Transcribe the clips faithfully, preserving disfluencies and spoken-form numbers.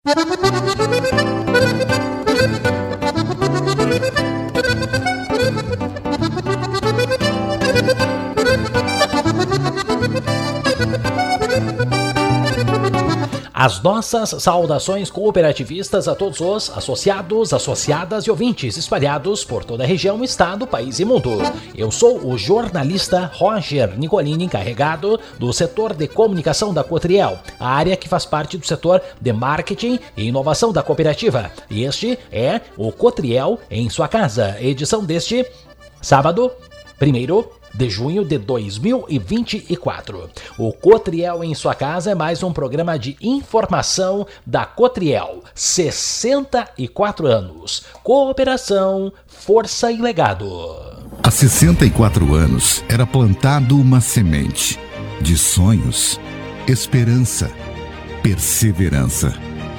As nossas saudações cooperativistas a todos os associados, associadas e ouvintes espalhados por toda a região, estado, país e mundo. Eu sou o jornalista Roger Nicolini, encarregado do setor de comunicação da Cotriel, a área que faz parte do setor de marketing e inovação da cooperativa. E este é o Cotriel em sua casa, edição deste sábado, primeiro de junho de dois mil e vinte e quatro. O Cotriel em sua casa é mais um programa de informação da Cotriel. sessenta e quatro anos. Cooperação, força e legado. Há sessenta e quatro anos era plantado uma semente de sonhos, esperança, perseverança.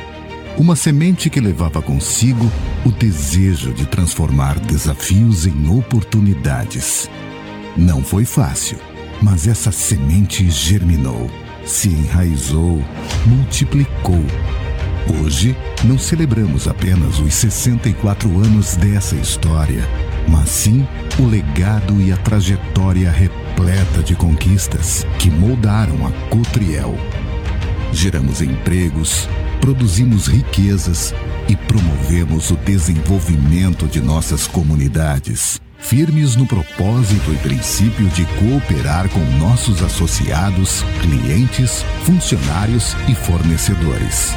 Uma semente que levava consigo o desejo de transformar desafios em oportunidades. Não foi fácil, mas essa semente germinou, se enraizou, multiplicou. Hoje, não celebramos apenas os sessenta e quatro anos dessa história, mas sim o legado e a trajetória repleta de conquistas que moldaram a Cotriel. Geramos empregos, produzimos riquezas e promovemos o desenvolvimento de nossas comunidades. Firmes no propósito e princípio de cooperar com nossos associados, clientes, funcionários e fornecedores.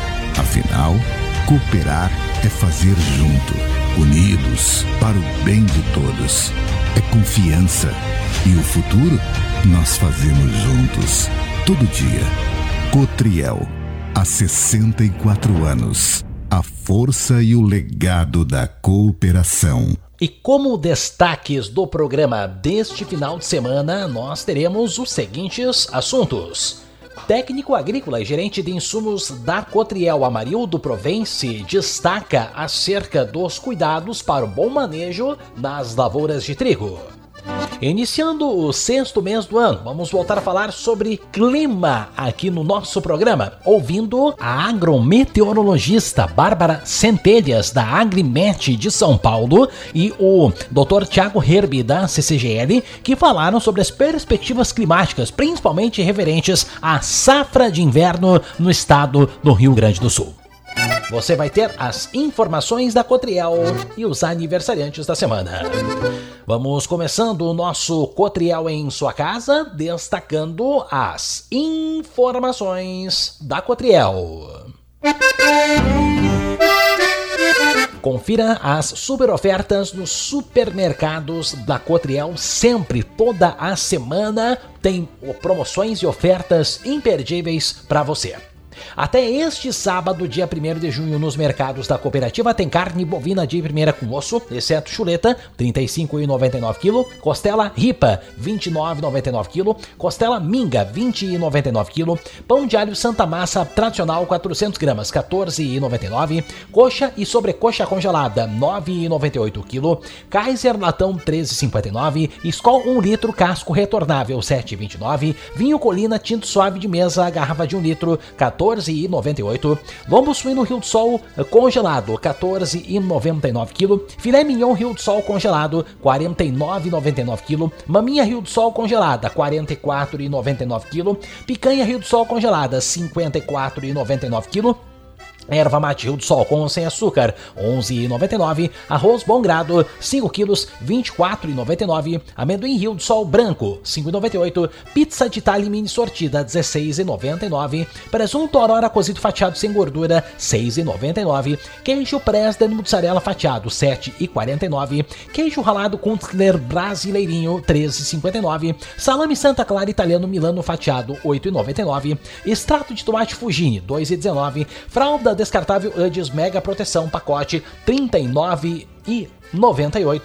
Afinal, cooperar é fazer junto, unidos, para o bem de todos. É confiança. E o futuro, nós fazemos juntos, todo dia. Cotriel, há sessenta e quatro anos. A força e o legado da cooperação. E como destaques do programa deste final de semana, nós teremos os seguintes assuntos. Técnico agrícola e gerente de insumos da Cotriel, Amarildo Provence, destaca acerca dos cuidados para o bom manejo nas lavouras de trigo. Iniciando o sexto mês do ano, vamos voltar a falar sobre clima aqui no nosso programa, ouvindo a agrometeorologista Bárbara Centelhas, da Agrimet de São Paulo, e o doutor Tiago Herbe, da C C G L, que falaram sobre as perspectivas climáticas, principalmente referentes à safra de inverno no estado do Rio Grande do Sul. Você vai ter as informações da Cotriel e os aniversariantes da semana. Vamos começando o nosso Cotriel em sua casa, destacando as informações da Cotriel. Confira as super ofertas nos supermercados da Cotriel, sempre, toda a semana, tem promoções e ofertas imperdíveis para você. Até este sábado, dia primeiro de junho, nos mercados da cooperativa tem carne bovina de primeira com osso, exceto chuleta, trinta e cinco reais e noventa e nove centavos, costela ripa, vinte e nove reais e noventa e nove centavos, costela minga, vinte reais e noventa e nove centavos, pão de alho Santa Massa tradicional, quatrocentas gramas, quatorze reais e noventa e nove centavos, coxa e sobrecoxa congelada, nove reais e noventa e oito centavos, Kaiser latão, treze reais e cinquenta e nove centavos, Skol um litro, casco retornável, sete reais e vinte e nove centavos, vinho Colina tinto suave de mesa, garrafa de um litro, quatorze reais e noventa e oito centavos, lombo suíno Rio do Sol congelado, quatorze reais e noventa e nove centavos, filé mignon Rio do Sol congelado, quarenta e nove reais e noventa e nove centavos, maminha Rio do Sol congelada, quarenta e quatro reais e noventa e nove centavos, picanha Rio do Sol congelada, cinquenta e quatro reais e noventa e nove centavos, erva mate Rio do Sol com ou sem açúcar, onze reais e noventa e nove centavos, arroz bom grado, cinco quilos, vinte e quatro reais e noventa e nove centavos, amendoim Rio do Sol branco, cinco reais e noventa e oito centavos, pizza de Itália mini sortida, dezesseis reais e noventa e nove centavos, presunto Aurora cozido fatiado sem gordura, seis reais e noventa e nove centavos, queijo Presden mussarela fatiado, sete reais e quarenta e nove centavos, queijo ralado Kunstler brasileirinho, treze reais e cinquenta e nove centavos, salame Santa Clara italiano Milano fatiado, oito reais e noventa e nove centavos, extrato de tomate Fugini, dois reais e dezenove centavos, fralda descartável Udis Mega Proteção pacote, trinta e nove reais e noventa e oito centavos,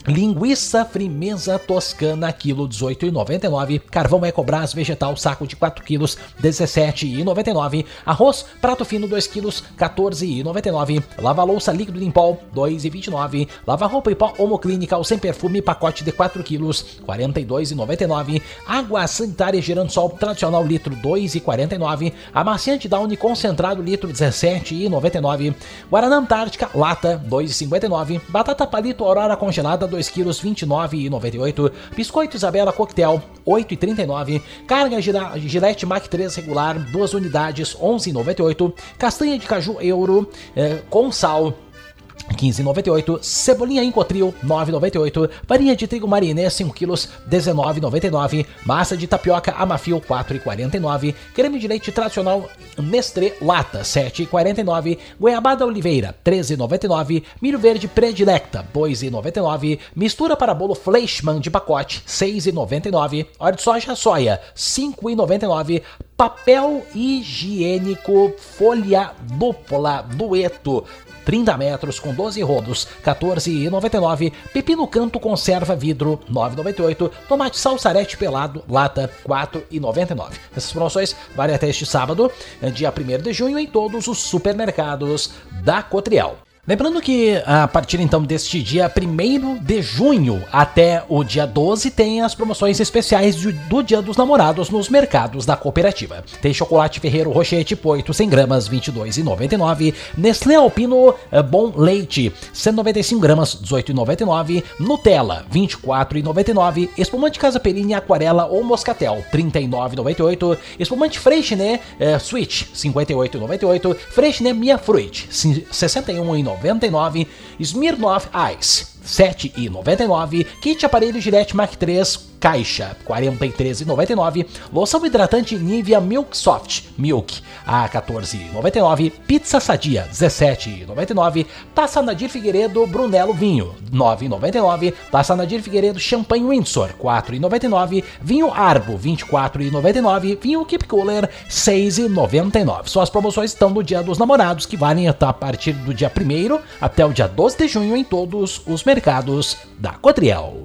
Linguiça Frimeza Toscana, quilo dezoito reais e noventa e nove centavos. Carvão Ecobras Vegetal, saco de quatro quilos, dezessete reais e noventa e nove centavos. Arroz Prato Fino, dois quilos, quatorze reais e noventa e nove centavos. Lava-louça líquido Limpol, dois reais e vinte e nove centavos. Lava-roupa e pó Omo Clinical sem perfume, pacote de quatro quilos, quarenta e dois reais e noventa e nove centavos. Água sanitária Giransol tradicional, litro, dois reais e quarenta e nove centavos. Amaciante Downy concentrado, litro, dezessete reais e noventa e nove centavos. Guaraná Antártica, lata, dois reais e cinquenta e nove centavos. Batata Palito Aurora congelada, dois quilos, vinte e nove reais e noventa e oito centavos. Biscoito Isabela Coquetel, oito reais e trinta e nove centavos. Carga Gillette Mac três regular, duas unidades, onze reais e noventa e oito centavos. Castanha de caju Euro eh, com sal, quinze reais e noventa e oito centavos. Cebolinha Incotril, nove reais e noventa e oito centavos. Farinha de trigo Marinê, cinco quilos, dezenove reais e noventa e nove centavos. Massa de tapioca Amafil, quatro reais e quarenta e nove centavos. Creme de leite tradicional Nestlé Lata, sete reais e quarenta e nove centavos. Goiabada Oliveira, treze reais e noventa e nove centavos. Milho verde Predilecta, dois reais e noventa e nove centavos. Mistura para bolo Fleischmann de pacote, seis reais e noventa e nove centavos. Óleo de soja Soia, cinco reais e noventa e nove centavos. Papel higiênico Folha Dupla Dueto, trinta metros com doze rodos, quatorze reais e noventa e nove centavos. Pepino Canto conserva vidro, nove reais e noventa e oito centavos. Tomate salsarete pelado, lata, quatro reais e noventa e nove centavos. Essas promoções valem até este sábado, dia primeiro de junho, em todos os supermercados da Cotriel. Lembrando que a partir então deste dia primeiro de junho até o dia doze tem as promoções especiais de, do Dia dos Namorados nos mercados da cooperativa. Tem chocolate Ferreiro Rocher tipo oito, cem gramas, vinte e dois reais e noventa e nove centavos. Nestlé Alpino Bom Leite, cento e noventa e cinco gramas, dezoito reais e noventa e nove centavos. Nutella, vinte e quatro reais e noventa e nove centavos. Espumante Casa Perini Aquarela ou Moscatel, trinta e nove reais e noventa e oito centavos. Espumante Freixenet eh, Switch, cinquenta e oito reais e noventa e oito centavos. Freixenet Mia Fruit, sessenta e um reais e noventa e nove centavos. Smirnoff Ice, sete reais e noventa e nove centavos. Kit aparelho Gillette Mac três caixa, quarenta e três reais e noventa e nove centavos. Loção hidratante Nivea Milk Soft Milk a quatorze reais e noventa e nove centavos. Pizza Sadia, dezessete reais e noventa e nove centavos. Taça Nadir Figueiredo Brunello Vinho, nove reais e noventa e nove centavos. Taça Nadir Figueiredo Champanhe Windsor, quatro reais e noventa e nove centavos. Vinho Arbo, vinte e quatro reais e noventa e nove centavos. Vinho Keep Cooler, seis reais e noventa e nove centavos. São as promoções que estão no Dia dos Namorados, que valem a partir do dia primeiro até o dia doze de junho em todos os mercados da Cotriel.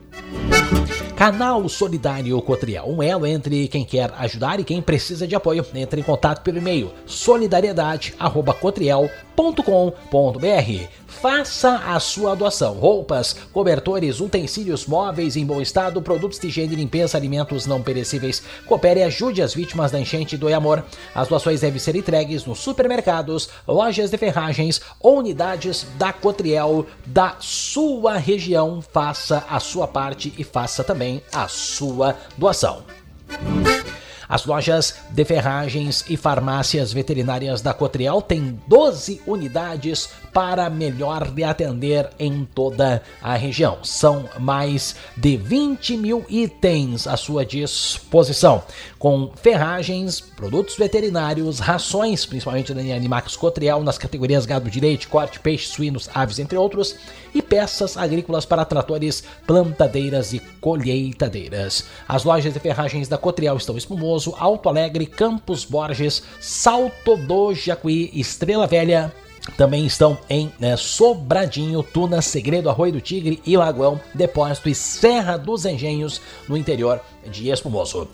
Canal Solidário Cotriel, um elo entre quem quer ajudar e quem precisa de apoio. Entre em contato pelo e-mail solidariedade arroba cotriel ponto com ponto br. Faça a sua doação. Roupas, cobertores, utensílios móveis em bom estado, produtos de higiene e limpeza, alimentos não perecíveis. Coopere e ajude as vítimas da enchente e do amor. As doações devem ser entregues nos supermercados, lojas de ferragens ou unidades da Cotriel da sua região. Faça a sua parte e faça também a sua doação. As lojas de ferragens e farmácias veterinárias da Cotriel têm doze unidades para melhor lhe atender em toda a região. São mais de vinte mil itens à sua disposição, com ferragens, produtos veterinários, rações, principalmente da Animax Cotriel, nas categorias gado de leite, corte, peixe, suínos, aves, entre outros, e peças agrícolas para tratores, plantadeiras e colheitadeiras. As lojas de ferragens da Cotriel estão em Espumoso, Alto Alegre, Campos Borges, Salto do Jacuí, Estrela Velha. Também estão em né, Sobradinho, Tuna, Segredo, Arroio do Tigre e Lagoão, Depósito e Serra dos Engenhos, no interior de Espumoso.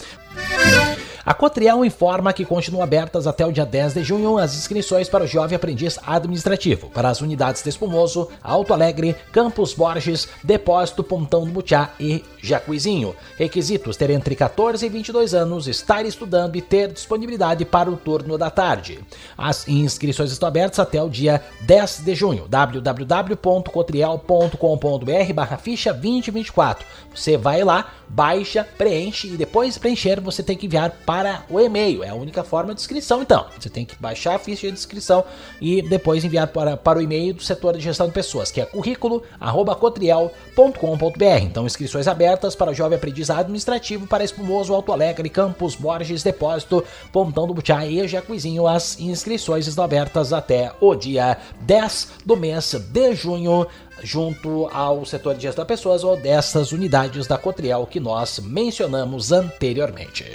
A Cotriel informa que continuam abertas até o dia dez de junho as inscrições para o Jovem Aprendiz Administrativo para as unidades de Espumoso, Alto Alegre, Campos Borges, Depósito, Pontão do Butiá e Jacuizinho. Requisitos: ter entre quatorze e vinte e dois anos, estar estudando e ter disponibilidade para o turno da tarde. As inscrições estão abertas até o dia dez de junho. w w w ponto cotriel ponto com ponto br barra ficha vinte vinte e quatro. Você vai lá, baixa, preenche e depois de preencher você tem que enviar para o e-mail. É a única forma de inscrição, então. Você tem que baixar a ficha de inscrição e depois enviar para, para o e-mail do setor de gestão de pessoas, que é currículo arroba cotriel ponto com ponto br. Então, inscrições abertas para o Jovem Aprendiz Administrativo para Espumoso, Alto Alegre, Campos Borges, Depósito, Pontão do Butiá e Jacuizinho. As inscrições estão abertas até o dia dez do mês de junho, junto ao setor de gestão de pessoas ou dessas unidades da Cotriel que nós mencionamos anteriormente.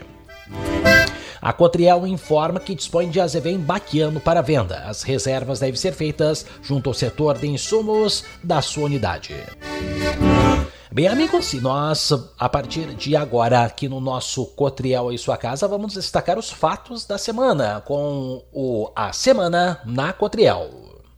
A Cotriel informa que dispõe de azevém baquiano para venda. As reservas devem ser feitas junto ao setor de insumos da sua unidade. Bem, amigos, e nós, a partir de agora, aqui no nosso Cotriel em Sua Casa, vamos destacar os fatos da semana com o A Semana na Cotriel.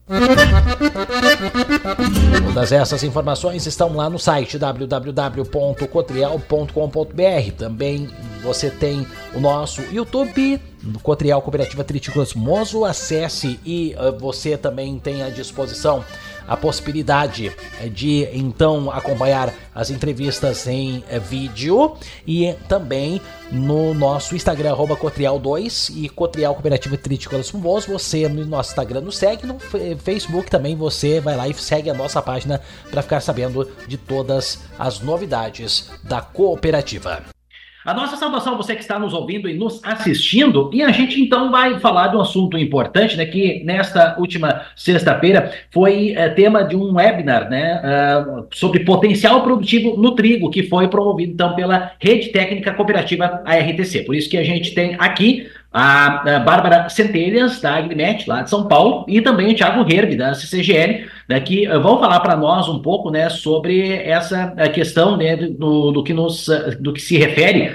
Todas essas informações estão lá no site w w w ponto cotriel ponto com ponto b r. Também você tem o nosso YouTube, Cotriel Cooperativa Tríticos Mozo. Acesse e uh, você também tem à disposição a possibilidade de então acompanhar as entrevistas em eh, vídeo e também no nosso Instagram, arroba Cotriel dois e Cotriel Cooperativa Tríticos Mozo. Você no nosso Instagram nos segue, no Facebook também você vai lá e segue a nossa página para ficar sabendo de todas as novidades da cooperativa. A nossa saudação a você que está nos ouvindo e nos assistindo, e a gente então vai falar de um assunto importante, né, que nesta última sexta-feira foi é, tema de um webinar, né, uh, sobre potencial produtivo no trigo, que foi promovido então pela Rede Técnica Cooperativa A R T C. Por isso que a gente tem aqui a, a Bárbara Centelhas, da Agrimet, lá de São Paulo, e também o Thiago Herbe, da C C G L, né, que uh, vão falar para nós um pouco, né, sobre essa questão, né, do, do, que nos, do que se refere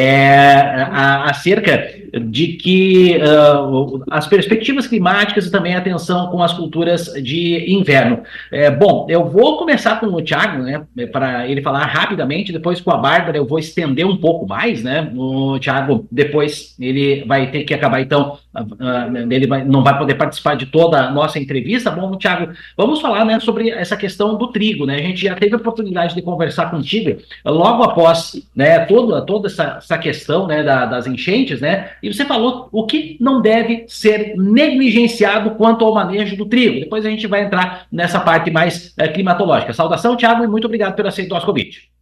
é, a, acerca de que uh, as perspectivas climáticas e também a atenção com as culturas de inverno. É, bom, eu vou começar com o Thiago, né, para ele falar rapidamente, depois com a Bárbara eu vou estender um pouco mais, né, o Thiago depois ele vai ter que acabar então, uh, ele vai, não vai poder participar de toda a nossa entrevista. Bom, Thiago, vamos falar, né, sobre essa questão do trigo, né, a gente já teve a oportunidade de conversar contigo logo após, né, toda, toda essa, essa questão, né, da, das enchentes, né, e você falou o que não deve ser negligenciado quanto ao manejo do trigo. Depois a gente vai entrar nessa parte mais é, climatológica. Saudação, Thiago, e muito obrigado por aceitar o nosso convite.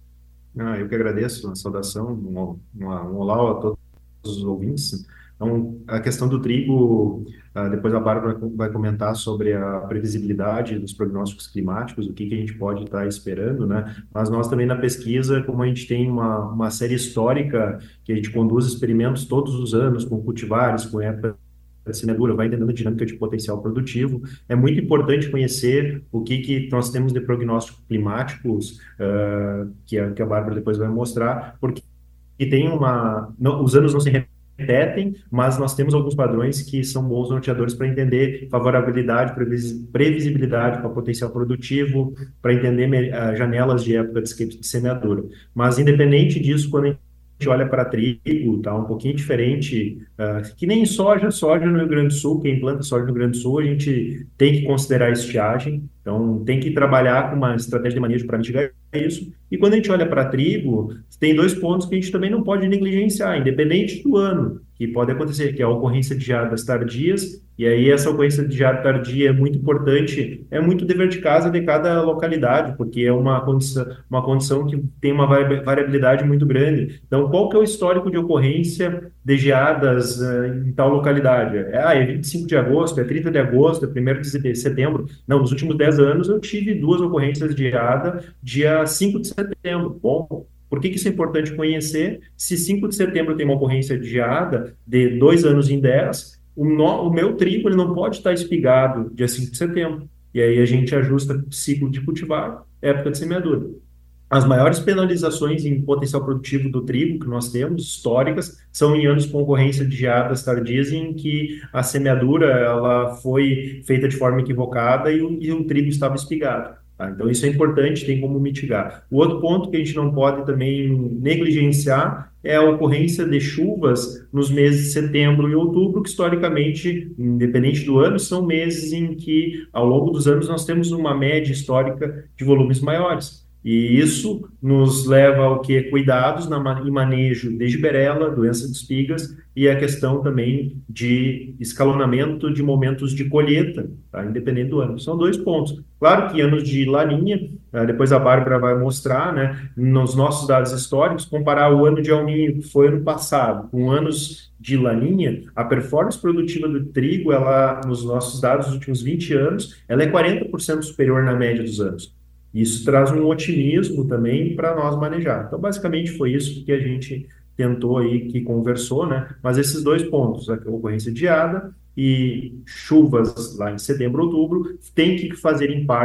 Ah, eu que agradeço a saudação, um, uma, um olá a todos os ouvintes. Então, a questão do trigo, uh, depois a Bárbara vai comentar sobre a previsibilidade dos prognósticos climáticos, o que, que a gente pode estar esperando, né? Mas nós também na pesquisa, como a gente tem uma, uma série histórica, que a gente conduz experimentos todos os anos com cultivares, com época de semeadura, vai entendendo a dinâmica de potencial produtivo, é muito importante conhecer o que, que nós temos de prognósticos climáticos, uh, que, a, que a Bárbara depois vai mostrar, porque tem uma... Não, os anos não se repetem, mas nós temos alguns padrões que são bons norteadores para entender favorabilidade, previsibilidade para potencial produtivo, para entender uh, janelas de época de semeadura. Mas, independente disso, quando a gente olha para trigo, tá um pouquinho diferente, uh, que nem soja, soja no Rio Grande do Sul, quem planta soja no Rio Grande do Sul, a gente tem que considerar estiagem, então tem que trabalhar com uma estratégia de manejo para mitigar isso. E quando a gente olha para trigo, tem dois pontos que a gente também não pode negligenciar, independente do ano, que pode acontecer, que é a ocorrência de geadas tardias, e aí essa ocorrência de geada tardia é muito importante, é muito dever de casa de cada localidade, porque é uma condição, uma condição que tem uma variabilidade muito grande. Então, qual que é o histórico de ocorrência de geadas uh, em tal localidade? É, ah, é vinte e cinco de agosto, é trinta de agosto, é primeiro de setembro. Não, nos últimos dez anos eu tive duas ocorrências de geada dia cinco de setembro. Bom, por que, que isso é importante conhecer? Se cinco de setembro tem uma ocorrência de geada de dois anos em dez, o, no, o meu trigo ele não pode estar espigado dia cinco de setembro. E aí a gente ajusta ciclo de cultivar, época de semeadura. As maiores penalizações em potencial produtivo do trigo que nós temos, históricas, são em anos com ocorrência de geadas tardias em que a semeadura ela foi feita de forma equivocada e o, e o trigo estava espigado. Tá? Então isso é importante, tem como mitigar. O outro ponto que a gente não pode também negligenciar é a ocorrência de chuvas nos meses de setembro e outubro, que historicamente, independente do ano, são meses em que, ao longo dos anos, nós temos uma média histórica de volumes maiores. E isso nos leva ao que? Cuidados na, em manejo de giberela, doença de espigas, e a questão também de escalonamento de momentos de colheita, tá? Independente do ano. São dois pontos. Claro que anos de laninha, depois a Bárbara vai mostrar, né, nos nossos dados históricos, comparar o ano de El Niño, que foi ano passado, com anos de laninha, a performance produtiva do trigo, ela, nos nossos dados dos últimos vinte anos, ela é quarenta por cento superior na média dos anos. Isso traz um otimismo também para nós manejar. Então, basicamente, foi isso que a gente tentou aí, que conversou, né? Mas esses dois pontos, a ocorrência de geada e chuvas lá em setembro, outubro, tem que fazerem parte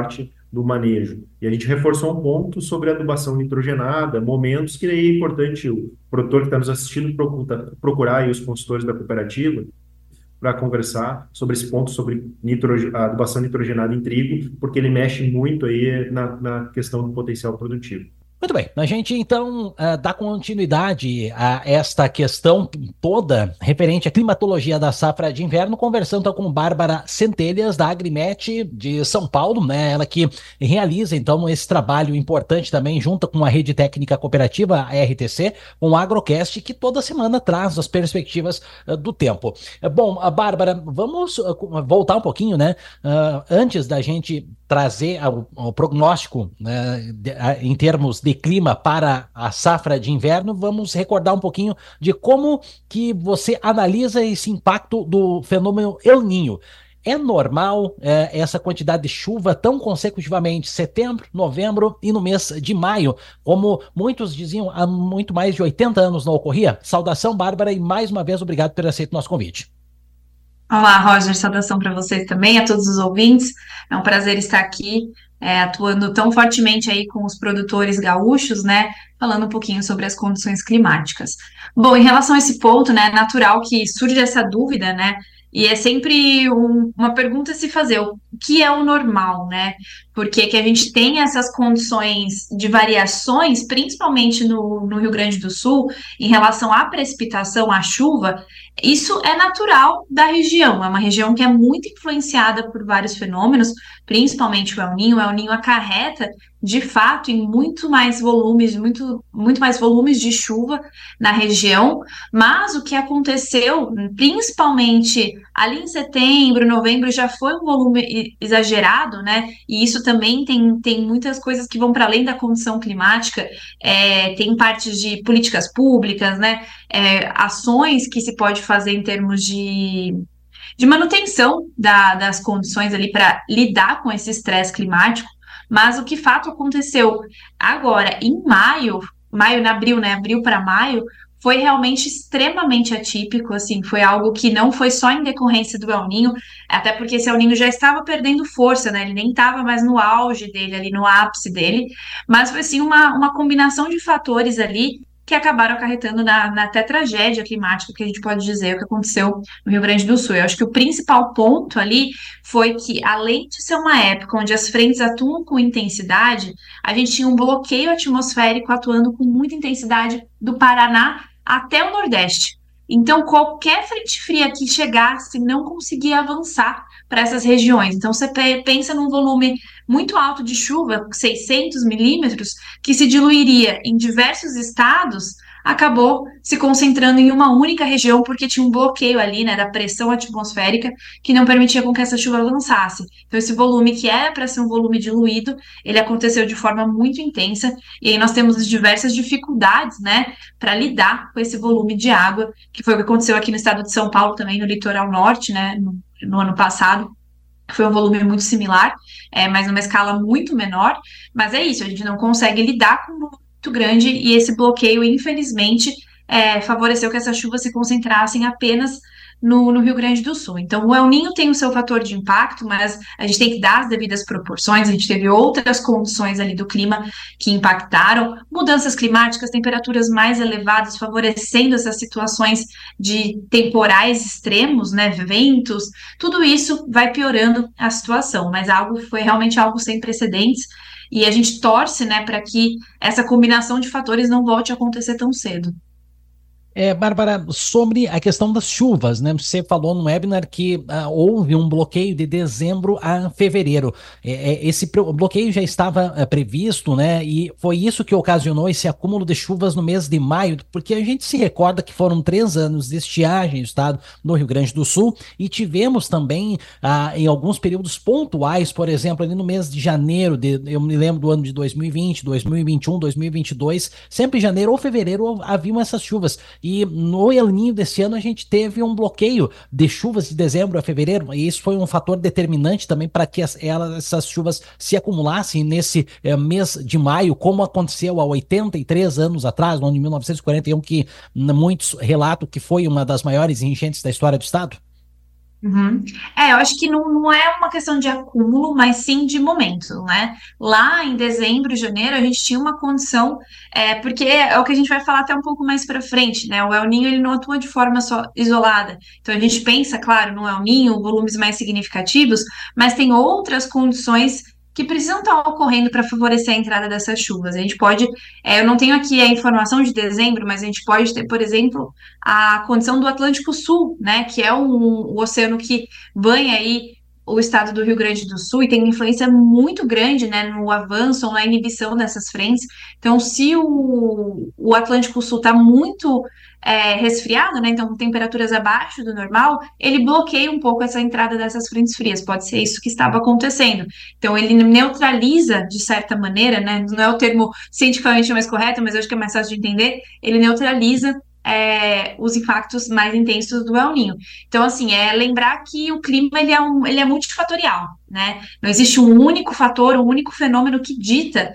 do manejo. E a gente reforçou um ponto sobre a adubação nitrogenada, momentos que é importante o produtor que está nos assistindo procurar, procurar aí os consultores da cooperativa para conversar sobre esse ponto, sobre nitrogen, a adubação nitrogenada em trigo, porque ele mexe muito aí na, na questão do potencial produtivo. Muito bem, a gente então uh, dá continuidade a esta questão toda referente à climatologia da safra de inverno, conversando então com Bárbara Centelhas, da Agrimet de São Paulo, né? Ela que realiza então esse trabalho importante também junto com a Rede Técnica Cooperativa, a R T C, com o Agrocast, que toda semana traz as perspectivas uh, do tempo. Uh, bom, a Bárbara, vamos uh, voltar um pouquinho, né? Uh, antes da gente trazer o, o prognóstico, né, de, a, em termos de clima para a safra de inverno, vamos recordar um pouquinho de como que você analisa esse impacto do fenômeno El Niño. É normal é, essa quantidade de chuva tão consecutivamente, setembro, novembro e no mês de maio, como muitos diziam há muito mais de oitenta anos não ocorria? Saudação, Bárbara, e mais uma vez obrigado por aceitar o nosso convite. Olá, Roger, saudação para vocês também, a todos os ouvintes. É um prazer estar aqui, é, atuando tão fortemente aí com os produtores gaúchos, né, falando um pouquinho sobre as condições climáticas. Bom, em relação a esse ponto, né, é natural que surja essa dúvida, né, e é sempre um, uma pergunta a se fazer, o que é o normal, né? Porque que a gente tem essas condições de variações, principalmente no, no Rio Grande do Sul, em relação à precipitação, à chuva, isso é natural da região, é uma região que é muito influenciada por vários fenômenos, principalmente o El Niño. O El Niño acarreta, de fato, em muito mais volumes, muito, muito mais volumes de chuva na região, mas o que aconteceu, principalmente ali em setembro, novembro, já foi um volume exagerado, né? E isso também tem, tem muitas coisas que vão para além da condição climática, é, tem partes de políticas públicas, né? É, ações que se pode fazer em termos de, de manutenção da, das condições ali para lidar com esse estresse climático, mas o que fato aconteceu agora, em maio, maio, abril, né? Abril para maio, foi realmente extremamente atípico, assim, foi algo que não foi só em decorrência do El Niño, até porque esse El Niño já estava perdendo força, né, ele nem estava mais no auge dele, ali no ápice dele, mas foi, assim, uma, uma combinação de fatores ali que acabaram acarretando na, na até tragédia climática, que a gente pode dizer, o que aconteceu no Rio Grande do Sul. Eu acho que o principal ponto ali foi que, além de ser uma época onde as frentes atuam com intensidade, a gente tinha um bloqueio atmosférico atuando com muita intensidade do Paraná até o Nordeste. Então, qualquer frente fria que chegasse não conseguia avançar para essas regiões. Então, você pensa num volume muito alto de chuva, seiscentos milímetros, que se diluiria em diversos estados, acabou se concentrando em uma única região, porque tinha um bloqueio ali, né, da pressão atmosférica, que não permitia com que essa chuva avançasse. Então, esse volume que era para ser um volume diluído, ele aconteceu de forma muito intensa, e aí nós temos diversas dificuldades, né, para lidar com esse volume de água, que foi o que aconteceu aqui no estado de São Paulo, também no litoral norte, né, no, no ano passado. Foi um volume muito similar, é, mas numa escala muito menor, mas é isso, a gente não consegue lidar com um volume muito grande, e esse bloqueio, infelizmente, é, favoreceu que essas chuvas se concentrassem apenas no, no Rio Grande do Sul. Então, o El Niño tem o seu fator de impacto, mas a gente tem que dar as devidas proporções. A gente teve outras condições ali do clima que impactaram, mudanças climáticas, temperaturas mais elevadas, favorecendo essas situações de temporais extremos, né, ventos, tudo isso vai piorando a situação, mas algo foi realmente algo sem precedentes, e a gente torce, né, para que essa combinação de fatores não volte a acontecer tão cedo. É, Bárbara, sobre a questão das chuvas, né? Você falou no webinar que ah, houve um bloqueio de dezembro a fevereiro. É, é, esse bloqueio já estava é, previsto, né? E foi isso que ocasionou esse acúmulo de chuvas no mês de maio, porque a gente se recorda que foram três anos de estiagem no estado do Rio Grande do Sul, e tivemos também ah, em alguns períodos pontuais, por exemplo, ali no mês de janeiro, de, eu me lembro do ano de dois mil e vinte, dois mil e vinte e um, dois mil e vinte e dois, sempre em janeiro ou fevereiro haviam essas chuvas. E no El Niño desse ano a gente teve um bloqueio de chuvas de dezembro a fevereiro, e isso foi um fator determinante também para que as, elas, essas chuvas se acumulassem nesse é, mês de maio, como aconteceu há oitenta e três anos atrás, no ano de mil novecentos e quarenta e um, que muitos relatam que foi uma das maiores enchentes da história do estado. Uhum. É, eu acho que não, não é uma questão de acúmulo, mas sim de momento, né? Lá em dezembro, janeiro, a gente tinha uma condição, é, porque é o que a gente vai falar até um pouco mais para frente, né? O El Niño, ele não atua de forma só isolada. Então, a gente pensa, claro, no El Niño, volumes mais significativos, mas tem outras condições que precisam estar ocorrendo para favorecer a entrada dessas chuvas. A gente pode, é, eu não tenho aqui a informação de dezembro, mas a gente pode ter, por exemplo, a condição do Atlântico Sul, né, que é um, o oceano que banha aí o estado do Rio Grande do Sul e tem uma influência muito grande, né, no avanço ou na inibição dessas frentes. Então, se o, o Atlântico Sul está muito é, resfriado, né, então com temperaturas abaixo do normal, ele bloqueia um pouco essa entrada dessas frentes frias. Pode ser isso que estava acontecendo. Então, ele neutraliza, de certa maneira, né, não é o termo cientificamente mais correto, mas eu acho que é mais fácil de entender, ele neutraliza é, os impactos mais intensos do El Niño. Então, assim, é lembrar que o clima ele é, um, ele é multifatorial, né? Não existe um único fator, um único fenômeno que dita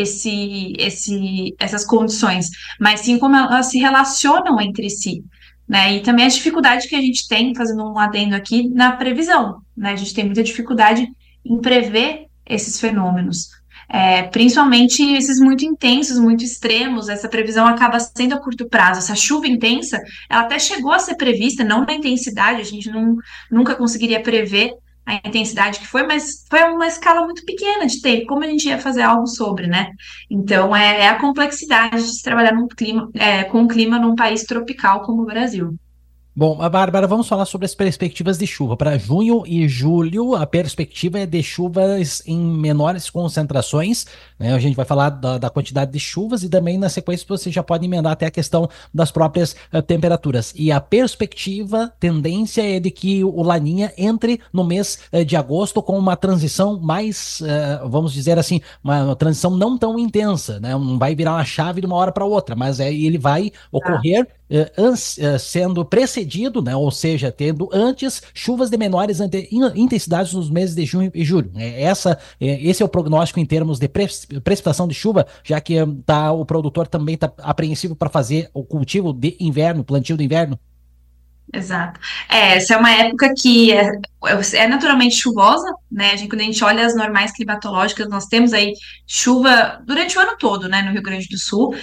esse, esse, essas condições, mas sim como elas se relacionam entre si. Né? E também a dificuldade que a gente tem, fazendo um adendo aqui, na previsão. Né? A gente tem muita dificuldade em prever esses fenômenos. É, principalmente esses muito intensos, muito extremos, essa previsão acaba sendo a curto prazo. Essa chuva intensa, ela até chegou a ser prevista, não na intensidade, a gente não, nunca conseguiria prever a intensidade que foi, mas foi uma escala muito pequena de tempo, como a gente ia fazer algo sobre, né? Então, é, é a complexidade de se trabalhar num clima, é, com um clima num país tropical como o Brasil. Bom, a Bárbara, vamos falar sobre as perspectivas de chuva. Para junho e julho, a perspectiva é de chuvas em menores concentrações, né? A gente vai falar da, da quantidade de chuvas e também na sequência você já pode emendar até a questão das próprias uh, temperaturas. E a perspectiva, tendência é de que o Laninha entre no mês uh, de agosto com uma transição mais, uh, vamos dizer assim, uma, uma transição não tão intensa, né? Não vai virar uma chave de uma hora para outra, mas é, ele vai ocorrer uh, sendo precedido, né, ou seja, tendo antes chuvas de menores intensidades nos meses de junho e julho. É, essa, é, esse é o prognóstico em termos de pre precipitação de chuva, já que tá, o produtor também está apreensivo para fazer o cultivo de inverno, plantio de inverno. Exato. É, essa é uma época que é, é naturalmente chuvosa, né? A gente, quando a gente olha as normais climatológicas, nós temos aí chuva durante o ano todo, né, no Rio Grande do Sul,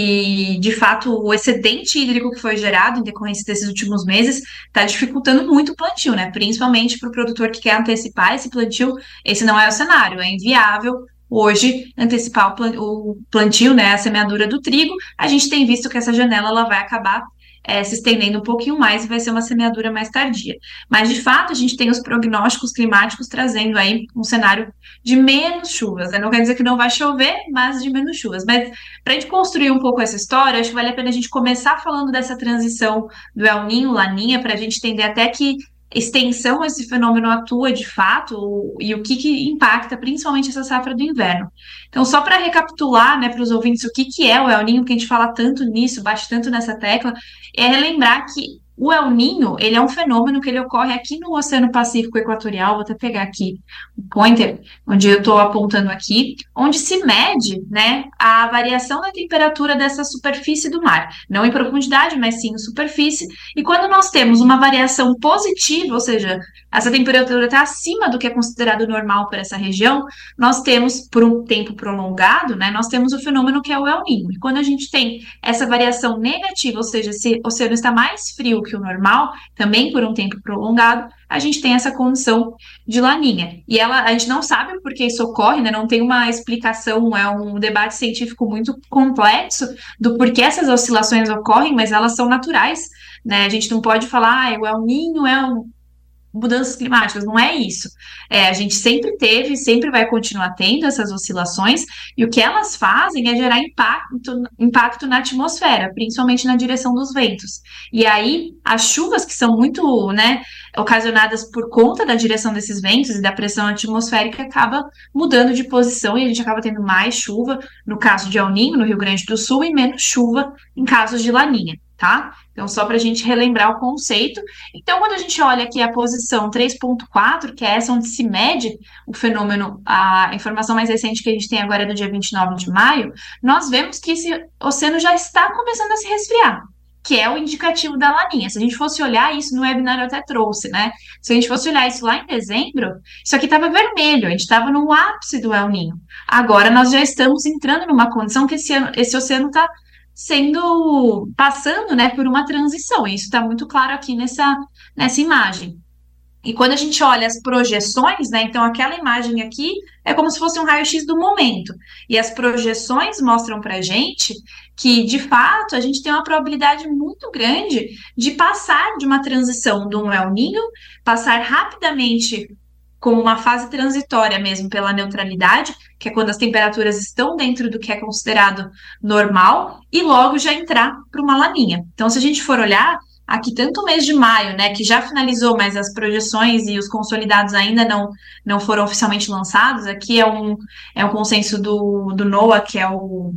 e de fato o excedente hídrico que foi gerado em decorrência desses últimos meses está dificultando muito o plantio, né? Principalmente para o produtor que quer antecipar esse plantio, esse não é o cenário, é inviável. Hoje, antecipar o plantio, né, a semeadura do trigo, a gente tem visto que essa janela ela vai acabar É, se estendendo um pouquinho mais e vai ser uma semeadura mais tardia. Mas, de fato, a gente tem os prognósticos climáticos trazendo aí um cenário de menos chuvas. Né? Não quer dizer que não vai chover, mas de menos chuvas. Mas, para a gente construir um pouco essa história, acho que vale a pena a gente começar falando dessa transição do El Niño, Laninha, para a gente entender até que extensão esse fenômeno atua de fato e o que, que impacta principalmente essa safra do inverno. Então, só para recapitular, né, para os ouvintes, o que, que é o El Niño, que a gente fala tanto nisso, bate tanto nessa tecla, é relembrar que o El Niño, ele é um fenômeno que ele ocorre aqui no Oceano Pacífico Equatorial, vou até pegar aqui o pointer, onde eu estou apontando aqui, onde se mede, né, a variação da temperatura dessa superfície do mar, não em profundidade, mas sim em superfície, e quando nós temos uma variação positiva, ou seja, essa temperatura está acima do que é considerado normal para essa região, nós temos, por um tempo prolongado, né, nós temos o fenômeno que é o El Niño, e quando a gente tem essa variação negativa, ou seja, se o oceano está mais frio que o normal, também por um tempo prolongado, a gente tem essa condição de laninha. E ela, a gente não sabe por que isso ocorre, né? Não tem uma explicação, é um debate científico muito complexo do porquê essas oscilações ocorrem, mas elas são naturais, né? A gente não pode falar, ah, o El Niño é um mudanças climáticas, não é isso. É, a gente sempre teve, sempre vai continuar tendo essas oscilações, e o que elas fazem é gerar impacto, impacto na atmosfera, principalmente na direção dos ventos. E aí, as chuvas que são muito, né, ocasionadas por conta da direção desses ventos e da pressão atmosférica, acaba mudando de posição, e a gente acaba tendo mais chuva, no caso de El Niño, no Rio Grande do Sul, e menos chuva em casos de Laninha. Tá? Então, só para a gente relembrar o conceito. Então, quando a gente olha aqui a posição três ponto quatro, que é essa onde se mede o fenômeno, a informação mais recente que a gente tem agora é do dia vinte e nove de maio, nós vemos que esse oceano já está começando a se resfriar. que é o indicativo da laninha. Se a gente fosse olhar isso no webinar, eu até trouxe, né? Se a gente fosse olhar isso lá em dezembro, isso aqui estava vermelho, a gente estava no ápice do El Niño. Agora nós já estamos entrando numa condição que esse, ano, esse oceano está sendo, passando, né, por uma transição, e isso está muito claro aqui nessa, nessa imagem. E quando a gente olha as projeções, né, então aquela imagem aqui é como se fosse um raio-x do momento. E as projeções mostram para a gente que, de fato, a gente tem uma probabilidade muito grande de passar de uma transição de um El Niño, passar rapidamente com uma fase transitória mesmo pela neutralidade, que é quando as temperaturas estão dentro do que é considerado normal, e logo já entrar para uma laninha. Então, se a gente for olhar, aqui tanto o mês de maio, né, que já finalizou, mas as projeções e os consolidados ainda não, não foram oficialmente lançados, aqui é um, é um consenso do, do NOAA, que é o,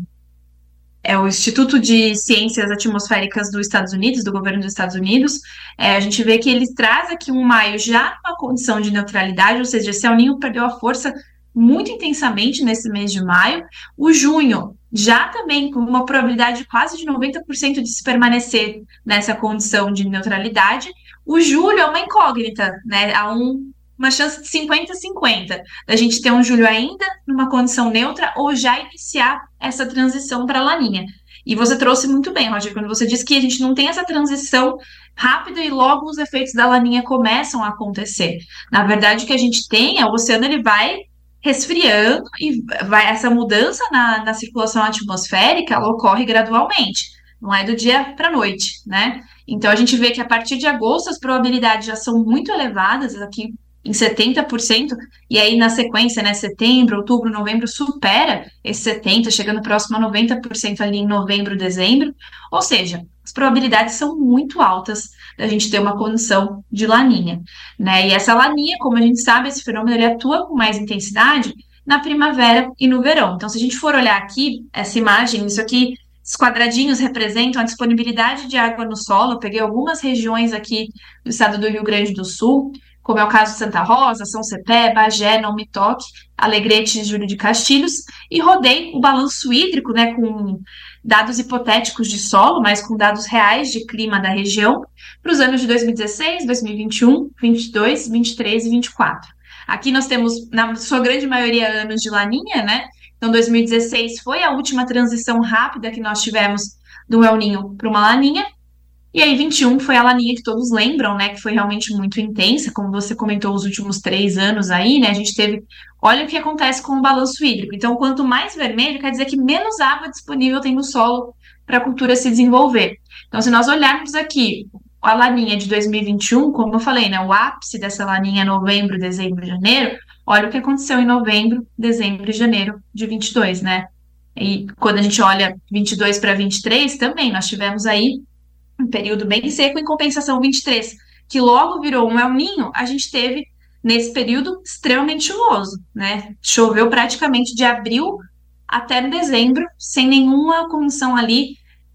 é o Instituto de Ciências Atmosféricas dos Estados Unidos, do governo dos Estados Unidos. É, a gente vê que ele traz aqui um maio já numa condição de neutralidade, ou seja, esse El Niño perdeu a força muito intensamente nesse mês de maio. O junho já também com uma probabilidade quase de noventa por cento de se permanecer nessa condição de neutralidade. O julho é uma incógnita, né? Há um, uma chance de cinquenta a cinquenta da gente ter um julho ainda numa condição neutra ou já iniciar essa transição para a laninha. E você trouxe muito bem, Roger, quando você disse que a gente não tem essa transição rápida e logo os efeitos da laninha começam a acontecer. Na verdade, o que a gente tem é o oceano, ele vai resfriando e vai, essa mudança na, na circulação atmosférica, ela ocorre gradualmente, não é do dia para a noite, né? Então a gente vê que a partir de agosto as probabilidades já são muito elevadas, aqui em setenta por cento, e aí na sequência, né, setembro, outubro, novembro, supera esse setenta por cento, chegando próximo a noventa por cento ali em novembro, dezembro, ou seja, as probabilidades são muito altas da gente ter uma condição de laninha, né? E essa laninha, como a gente sabe, esse fenômeno ele atua com mais intensidade na primavera e no verão. Então, se a gente for olhar aqui, essa imagem, isso aqui, esses quadradinhos representam a disponibilidade de água no solo. Eu peguei algumas regiões aqui do estado do Rio Grande do Sul, como é o caso de Santa Rosa, São Cepé, Bagé, Nome Toque, Alegrete e Júlio de Castilhos, e rodei o balanço hídrico, né, com dados hipotéticos de solo, mas com dados reais de clima da região, para os anos de dois mil e dezesseis, dois mil e vinte e um, vinte e dois, vinte e três e vinte e quatro. Aqui nós temos, na sua grande maioria, anos de laninha, né? Então, dois mil e dezesseis foi a última transição rápida que nós tivemos do El Niño para uma laninha. E aí, vinte e um foi a laninha que todos lembram, né? Que foi realmente muito intensa, como você comentou, os últimos três anos aí, né? A gente teve. Olha o que acontece com o balanço hídrico. Então, quanto mais vermelho, quer dizer que menos água disponível tem no solo para a cultura se desenvolver. Então, se nós olharmos aqui a laninha de dois mil e vinte e um, como eu falei, né? O ápice dessa laninha é novembro, dezembro, janeiro. Olha o que aconteceu em novembro, dezembro e janeiro de vinte e dois, né? E quando a gente olha vinte e dois para vinte e três, também nós tivemos aí um período bem seco, em compensação vinte e três, que logo virou um El Niño, a gente teve, nesse período, extremamente chuvoso, né? Choveu praticamente de abril até dezembro, sem nenhuma condição ali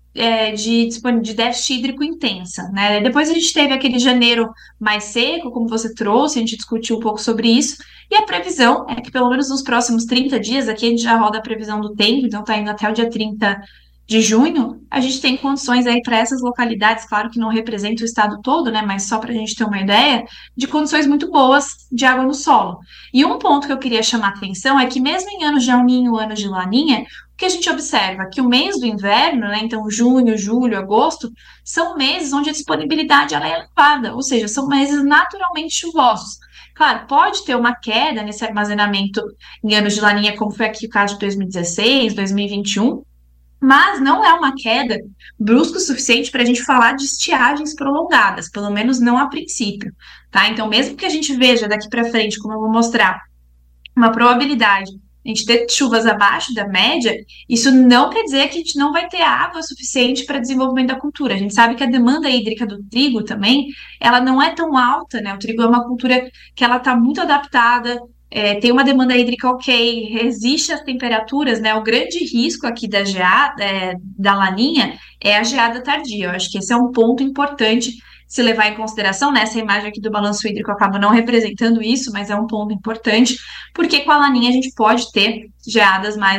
é, de, de déficit hídrico intensa, né? Depois a gente teve aquele janeiro mais seco, como você trouxe, a gente discutiu um pouco sobre isso, e a previsão é que pelo menos nos próximos trinta dias, aqui a gente já roda a previsão do tempo, então tá indo até o dia trinta de junho, a gente tem condições aí para essas localidades, claro que não representa o estado todo, né, mas só para a gente ter uma ideia, de condições muito boas de água no solo. E um ponto que eu queria chamar a atenção é que mesmo em anos de El Niño, anos de Laninha, o que a gente observa? Que o mês do inverno, né, então junho, julho, agosto, são meses onde a disponibilidade ela é elevada, ou seja, são meses naturalmente chuvosos. Claro, pode ter uma queda nesse armazenamento em anos de Laninha, como foi aqui o caso de dois mil e dezesseis, dois mil e vinte e um, mas não é uma queda brusca o suficiente para a gente falar de estiagens prolongadas, pelo menos não a princípio, tá? Então, mesmo que a gente veja daqui para frente, como eu vou mostrar, uma probabilidade de a gente ter chuvas abaixo da média, isso não quer dizer que a gente não vai ter água suficiente para desenvolvimento da cultura. A gente sabe que a demanda hídrica do trigo também, ela não é tão alta, né? O trigo é uma cultura que ela está muito adaptada, É, tem uma demanda hídrica ok, resiste às temperaturas, né? O grande risco aqui da geada, é, da laninha, é a geada tardia. Eu acho que esse é um ponto importante se levar em consideração, né? Essa imagem aqui do balanço hídrico acaba não representando isso, mas é um ponto importante, porque com a laninha a gente pode ter geadas mais,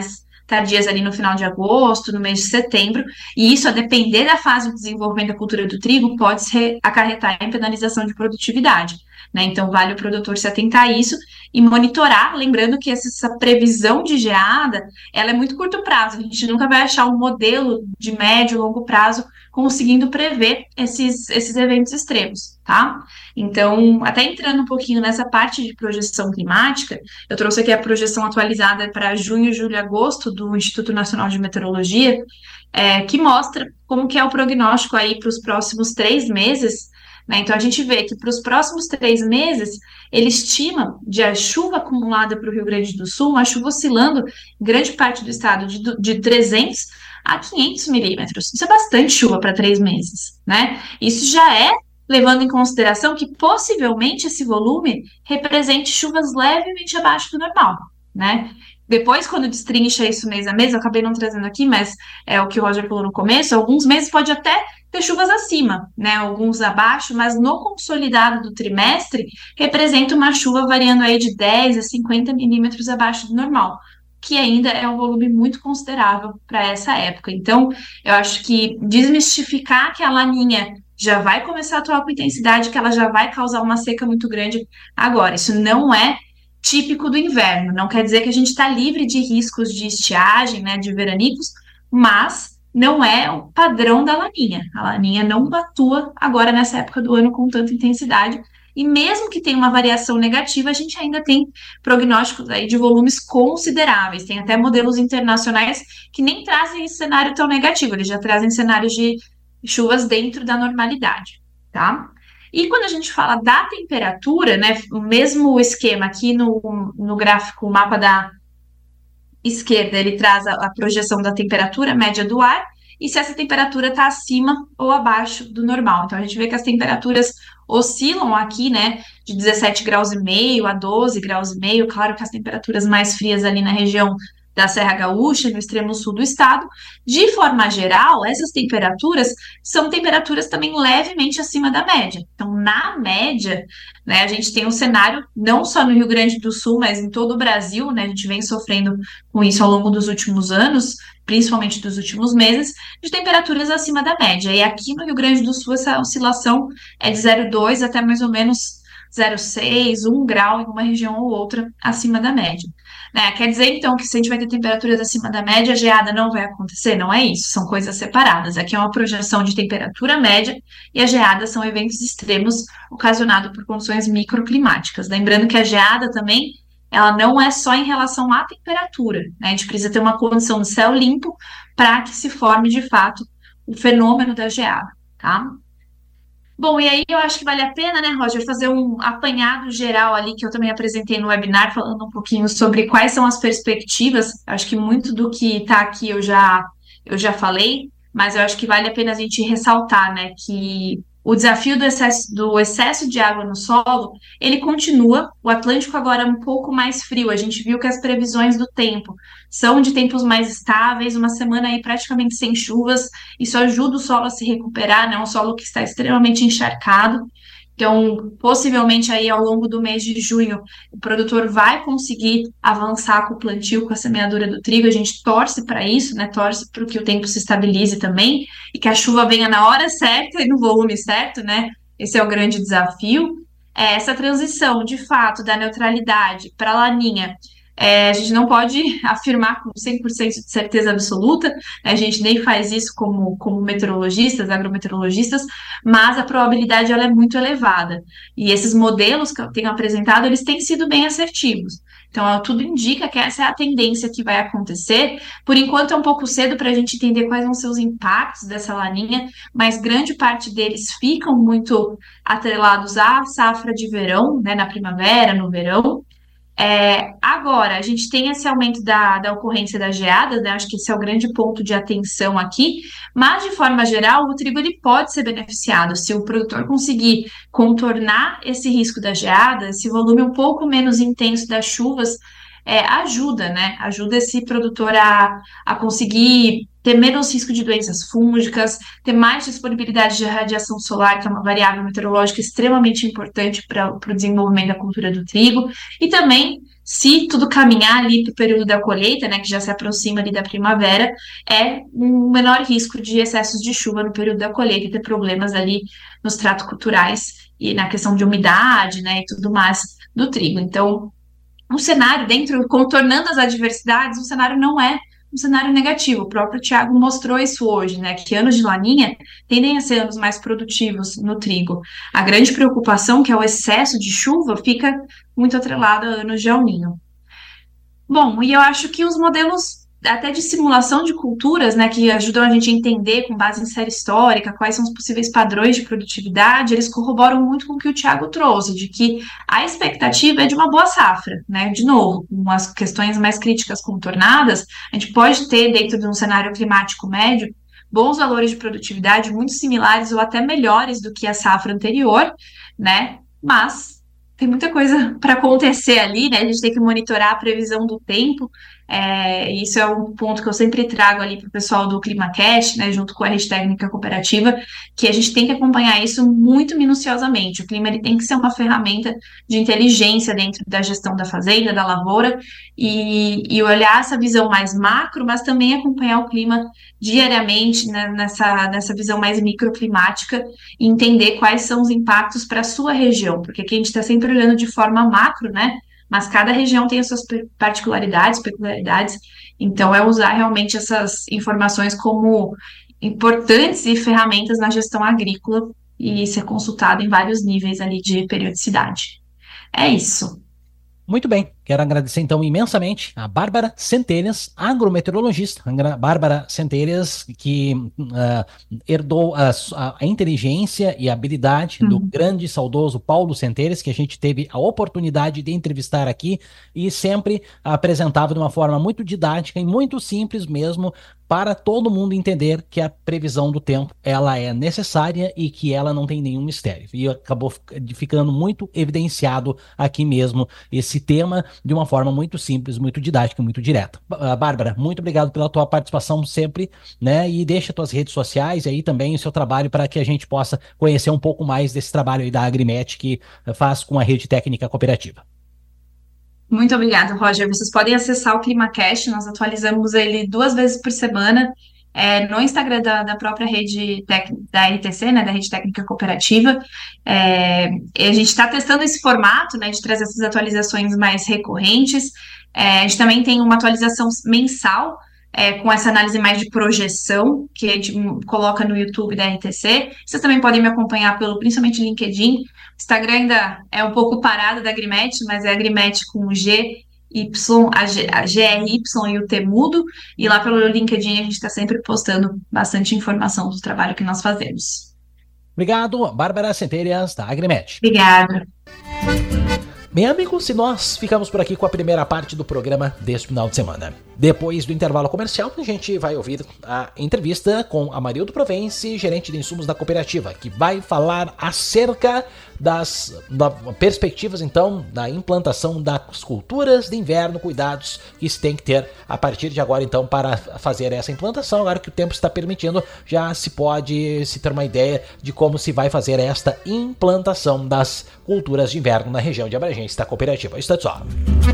tardias ali no final de agosto, no mês de setembro, e isso, a depender da fase de desenvolvimento da cultura do trigo, pode se acarretar em penalização de produtividade, né? Então, vale o produtor se atentar a isso e monitorar, lembrando que essa previsão de geada, ela é muito curto prazo, a gente nunca vai achar um modelo de médio e longo prazo conseguindo prever esses, esses eventos extremos, tá? Então, até entrando um pouquinho nessa parte de projeção climática, eu trouxe aqui a projeção atualizada para junho, julho e agosto do Instituto Nacional de Meteorologia, é, que mostra como que é o prognóstico aí para os próximos três meses, né? Então, a gente vê que para os próximos três meses, ele estima de a chuva acumulada para o Rio Grande do Sul, uma chuva oscilando em grande parte do estado de, de trezentos a quinhentos milímetros. Isso é bastante chuva para três meses, né? Isso já é levando em consideração que possivelmente esse volume represente chuvas levemente abaixo do normal, né? Depois, quando destrincha isso mês a mês, eu acabei não trazendo aqui, mas é o que o Roger falou no começo, alguns meses pode até ter chuvas acima, né? Alguns abaixo, mas no consolidado do trimestre, representa uma chuva variando aí de dez a cinquenta milímetros abaixo do normal, que ainda é um volume muito considerável para essa época. Então, eu acho que desmistificar que a laninha já vai começar a atuar com intensidade, que ela já vai causar uma seca muito grande agora. Isso não é típico do inverno, não quer dizer que a gente está livre de riscos de estiagem, né, de veranicos, mas não é o padrão da laninha. A laninha não atua agora nessa época do ano com tanta intensidade, e mesmo que tenha uma variação negativa, a gente ainda tem prognósticos aí de volumes consideráveis. Tem até modelos internacionais que nem trazem esse cenário tão negativo, eles já trazem cenários de chuvas dentro da normalidade, tá? E quando a gente fala da temperatura, né, o mesmo esquema aqui no, no gráfico, o mapa da esquerda, ele traz a, a projeção da temperatura média do ar, e se essa temperatura está acima ou abaixo do normal. Então, a gente vê que as temperaturas oscilam aqui, né, de dezessete graus e meio a doze graus e meio, claro que as temperaturas mais frias ali na região da Serra Gaúcha, no extremo sul do estado. De forma geral, essas temperaturas são temperaturas também levemente acima da média. Então, na média, né, a gente tem um cenário, não só no Rio Grande do Sul, mas em todo o Brasil, né, a gente vem sofrendo com isso ao longo dos últimos anos, principalmente dos últimos meses, de temperaturas acima da média. E aqui no Rio Grande do Sul, essa oscilação é de zero vírgula dois até mais ou menos zero vírgula seis, um grau em uma região ou outra acima da média. Né? Quer dizer, então, que se a gente vai ter temperaturas acima da média, a geada não vai acontecer? Não é isso, são coisas separadas. Aqui é uma projeção de temperatura média e as geadas são eventos extremos ocasionados por condições microclimáticas. Lembrando que a geada também, ela não é só em relação à temperatura, né? A gente precisa ter uma condição de céu limpo para que se forme, de fato, o fenômeno da geada, tá? Bom, e aí eu acho que vale a pena, né, Roger, fazer um apanhado geral ali que eu também apresentei no webinar, falando um pouquinho sobre quais são as perspectivas. Acho que muito do que está aqui eu já, eu já falei, mas eu acho que vale a pena a gente ressaltar, né, que o desafio do excesso, do excesso de água no solo, ele continua. O Atlântico agora é um pouco mais frio. A gente viu que as previsões do tempo são de tempos mais estáveis, uma semana aí praticamente sem chuvas. Isso ajuda o solo a se recuperar, né? Um solo que está extremamente encharcado. Então, possivelmente aí ao longo do mês de junho, o produtor vai conseguir avançar com o plantio, com a semeadura do trigo. A gente torce para isso, né? Torce para que o tempo se estabilize também e que a chuva venha na hora certa e no volume certo, né? Esse é o grande desafio. É, essa transição, de fato, da neutralidade para a laninha, é, a gente não pode afirmar com cem por cento de certeza absoluta, né? A gente nem faz isso como, como meteorologistas, agrometeorologistas, mas a probabilidade ela é muito elevada. E esses modelos que eu tenho apresentado, eles têm sido bem assertivos. Então, tudo indica que essa é a tendência que vai acontecer. Por enquanto, é um pouco cedo para a gente entender quais vão ser os impactos dessa laninha, mas grande parte deles ficam muito atrelados à safra de verão, né, na primavera, no verão. É, agora, a gente tem esse aumento da, da ocorrência das geadas, né? Acho que esse é o grande ponto de atenção aqui, mas de forma geral, o trigo ele pode ser beneficiado se o produtor conseguir contornar esse risco da geada, esse volume um pouco menos intenso das chuvas, é, ajuda, né? Ajuda esse produtor a, a conseguir ter menos risco de doenças fúngicas, ter mais disponibilidade de radiação solar, que é uma variável meteorológica extremamente importante para o desenvolvimento da cultura do trigo, e também se tudo caminhar ali para o período da colheita, né, que já se aproxima ali da primavera, é um menor risco de excessos de chuva no período da colheita e ter problemas ali nos tratos culturais e na questão de umidade, né, e tudo mais do trigo. Então, um cenário dentro, contornando as adversidades, um cenário não é um cenário negativo. O próprio Thiago mostrou isso hoje, né, que anos de laninha tendem a ser anos mais produtivos no trigo. A grande preocupação, que é o excesso de chuva, fica muito atrelado a anos de El Niño. Bom, e eu acho que os modelos até de simulação de culturas, né, que ajudam a gente a entender com base em série histórica quais são os possíveis padrões de produtividade, eles corroboram muito com o que o Thiago trouxe, de que a expectativa é de uma boa safra, né, de novo, com as questões mais críticas contornadas, a gente pode ter dentro de um cenário climático médio bons valores de produtividade muito similares ou até melhores do que a safra anterior, né, mas tem muita coisa para acontecer ali, né, a gente tem que monitorar a previsão do tempo. É, isso é um ponto que eu sempre trago ali para o pessoal do ClimaCast, né, junto com a Rede Técnica Cooperativa, que a gente tem que acompanhar isso muito minuciosamente. O clima ele tem que ser uma ferramenta de inteligência dentro da gestão da fazenda, da lavoura, e, e olhar essa visão mais macro, mas também acompanhar o clima diariamente, né, nessa, nessa visão mais microclimática, e entender quais são os impactos para a sua região, porque aqui a gente está sempre olhando de forma macro, né? Mas cada região tem as suas particularidades, peculiaridades, então é usar realmente essas informações como importantes e ferramentas na gestão agrícola e ser consultado em vários níveis ali de periodicidade. É isso. Muito bem, quero agradecer então imensamente a Bárbara Centelhas, agrometeorologista, a Bárbara Centelhas, que uh, herdou a, a inteligência e a habilidade uhum. do grande e saudoso Paulo Centelhas, que a gente teve a oportunidade de entrevistar aqui e sempre apresentava de uma forma muito didática e muito simples mesmo, para todo mundo entender que a previsão do tempo ela é necessária e que ela não tem nenhum mistério. E acabou ficando muito evidenciado aqui mesmo esse tema de uma forma muito simples, muito didática, muito direta. Bárbara, muito obrigado pela tua participação sempre, né? E deixa tuas redes sociais e aí também o seu trabalho para que a gente possa conhecer um pouco mais desse trabalho aí da Agrimet que faz com a Rede Técnica Cooperativa. Muito obrigada, Roger. Vocês podem acessar o ClimaCast, nós atualizamos ele duas vezes por semana é, no Instagram da, da própria rede tec, da R T C, né, da Rede Técnica Cooperativa. É, a gente está testando esse formato, né, de trazer essas atualizações mais recorrentes. É, a gente também tem uma atualização mensal, É, com essa análise mais de projeção, que a gente coloca no YouTube da R T C. Vocês também podem me acompanhar pelo, principalmente, LinkedIn. O Instagram ainda é um pouco parado da Agrimet, mas é Agrimet com G, Y, a, G, a G R Y e o T mudo. E lá pelo LinkedIn a gente está sempre postando bastante informação do trabalho que nós fazemos. Obrigado, Bárbara Centelhas, da Agrimet. Obrigada. Bem, amigos, e nós ficamos por aqui com a primeira parte do programa deste final de semana. Depois do intervalo comercial, a gente vai ouvir a entrevista com Amarildo Provence, gerente de insumos da cooperativa, que vai falar acerca das da, perspectivas, então, da implantação das culturas de inverno, cuidados que se tem que ter a partir de agora, então, para fazer essa implantação. Agora que o tempo está permitindo, já se pode se ter uma ideia de como se vai fazer esta implantação das culturas de inverno na região de abrangência da cooperativa. Isso é só.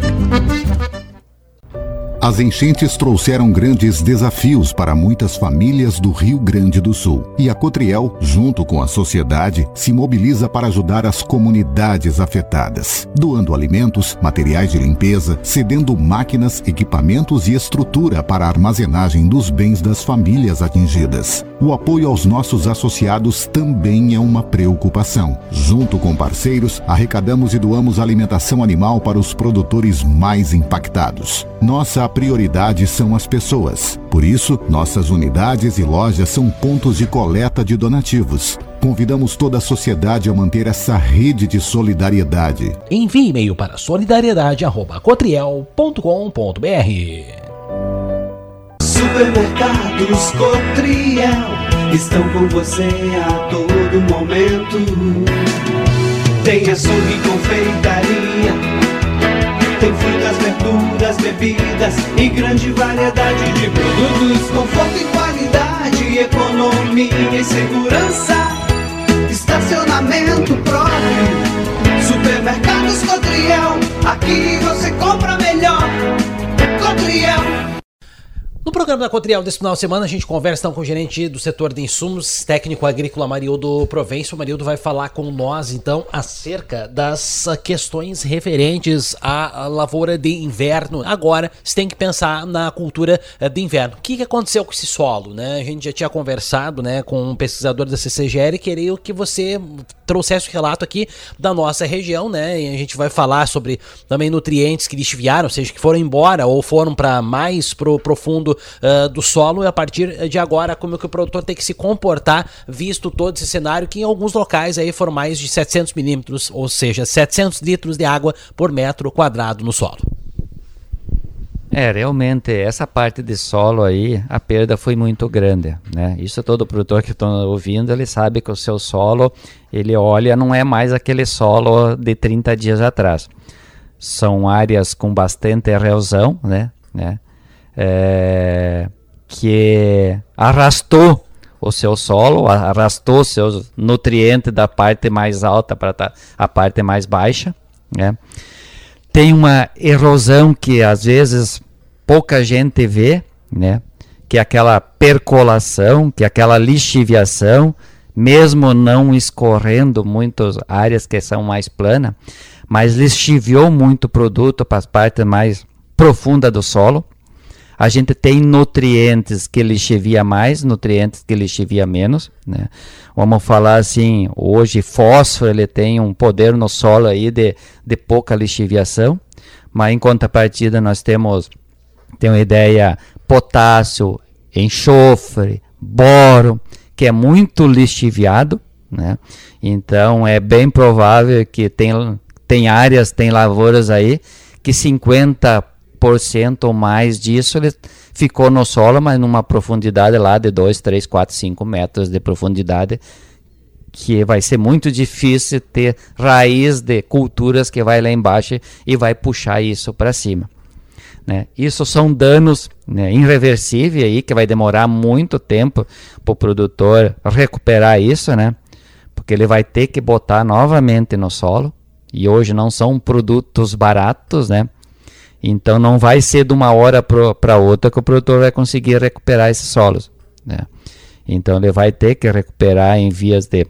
As enchentes trouxeram grandes desafios para muitas famílias do Rio Grande do Sul. E a Cotriel, junto com a sociedade, se mobiliza para ajudar as comunidades afetadas, doando alimentos, materiais de limpeza, cedendo máquinas, equipamentos e estrutura para a armazenagem dos bens das famílias atingidas. O apoio aos nossos associados também é uma preocupação. Junto com parceiros, arrecadamos e doamos alimentação animal para os produtores mais impactados. Nossa prioridade são as pessoas. Por isso, nossas unidades e lojas são pontos de coleta de donativos. Convidamos toda a sociedade a manter essa rede de solidariedade. Envie e-mail para solidariedade arroba cotriel ponto com ponto b r. Supermercados Cotriel estão com você a todo momento. Tem açougue e confeitaria, tem frutas, verduras, bebidas e grande variedade de produtos. Conforto e qualidade, economia e segurança, estacionamento próprio. Supermercados Cotriel, aqui você compra programa da Cotriel desse final de semana, a gente conversa então com o gerente do setor de insumos, técnico agrícola Amarildo Provenço. O Amarildo vai falar com nós então acerca das questões referentes à lavoura de inverno. Agora, você tem que pensar na cultura de inverno. O que, que aconteceu com esse solo, né? A gente já tinha conversado, né, com um pesquisador da C C G L e queria que você trouxesse o relato aqui da nossa região, né? E a gente vai falar sobre também nutrientes que lixiviaram, ou seja, que foram embora ou foram para mais pro profundo uh, do solo, e a partir de agora como que o produtor tem que se comportar visto todo esse cenário, que em alguns locais aí foram mais de setecentos milímetros, ou seja, setecentos litros de água por metro quadrado no solo. É, realmente, essa parte de solo aí, a perda foi muito grande, né? Isso todo produtor que está ouvindo, ele sabe que o seu solo, ele olha, não é mais aquele solo de trinta dias atrás. São áreas com bastante erosão, né? né? É, que arrastou o seu solo, arrastou seus nutrientes da parte mais alta para a parte mais baixa, né? Tem uma erosão que às vezes pouca gente vê, né? Que é aquela percolação, que é aquela lixiviação, mesmo não escorrendo muitas áreas que são mais planas, mas lixiviou muito produto para as partes mais profundas do solo. A gente tem nutrientes que lixivia mais, nutrientes que lixivia menos, né? Vamos falar assim, hoje fósforo ele tem um poder no solo aí de, de pouca lixiviação, mas em contrapartida nós temos, tem uma ideia, potássio, enxofre, boro, que é muito lixiviado, né? Então é bem provável que tem, tem áreas, tem lavouras aí que cinquenta por cento ou mais disso ele ficou no solo, mas numa profundidade lá de dois, três, quatro, cinco metros de profundidade, que vai ser muito difícil ter raiz de culturas que vai lá embaixo e vai puxar isso para cima, né? Isso são danos, né, irreversíveis aí, que vai demorar muito tempo para o produtor recuperar isso, né? Porque ele vai ter que botar novamente no solo, e hoje não são produtos baratos, né? Então não vai ser de uma hora para outra que o produtor vai conseguir recuperar esses solos, né? Então ele vai ter que recuperar em vias de,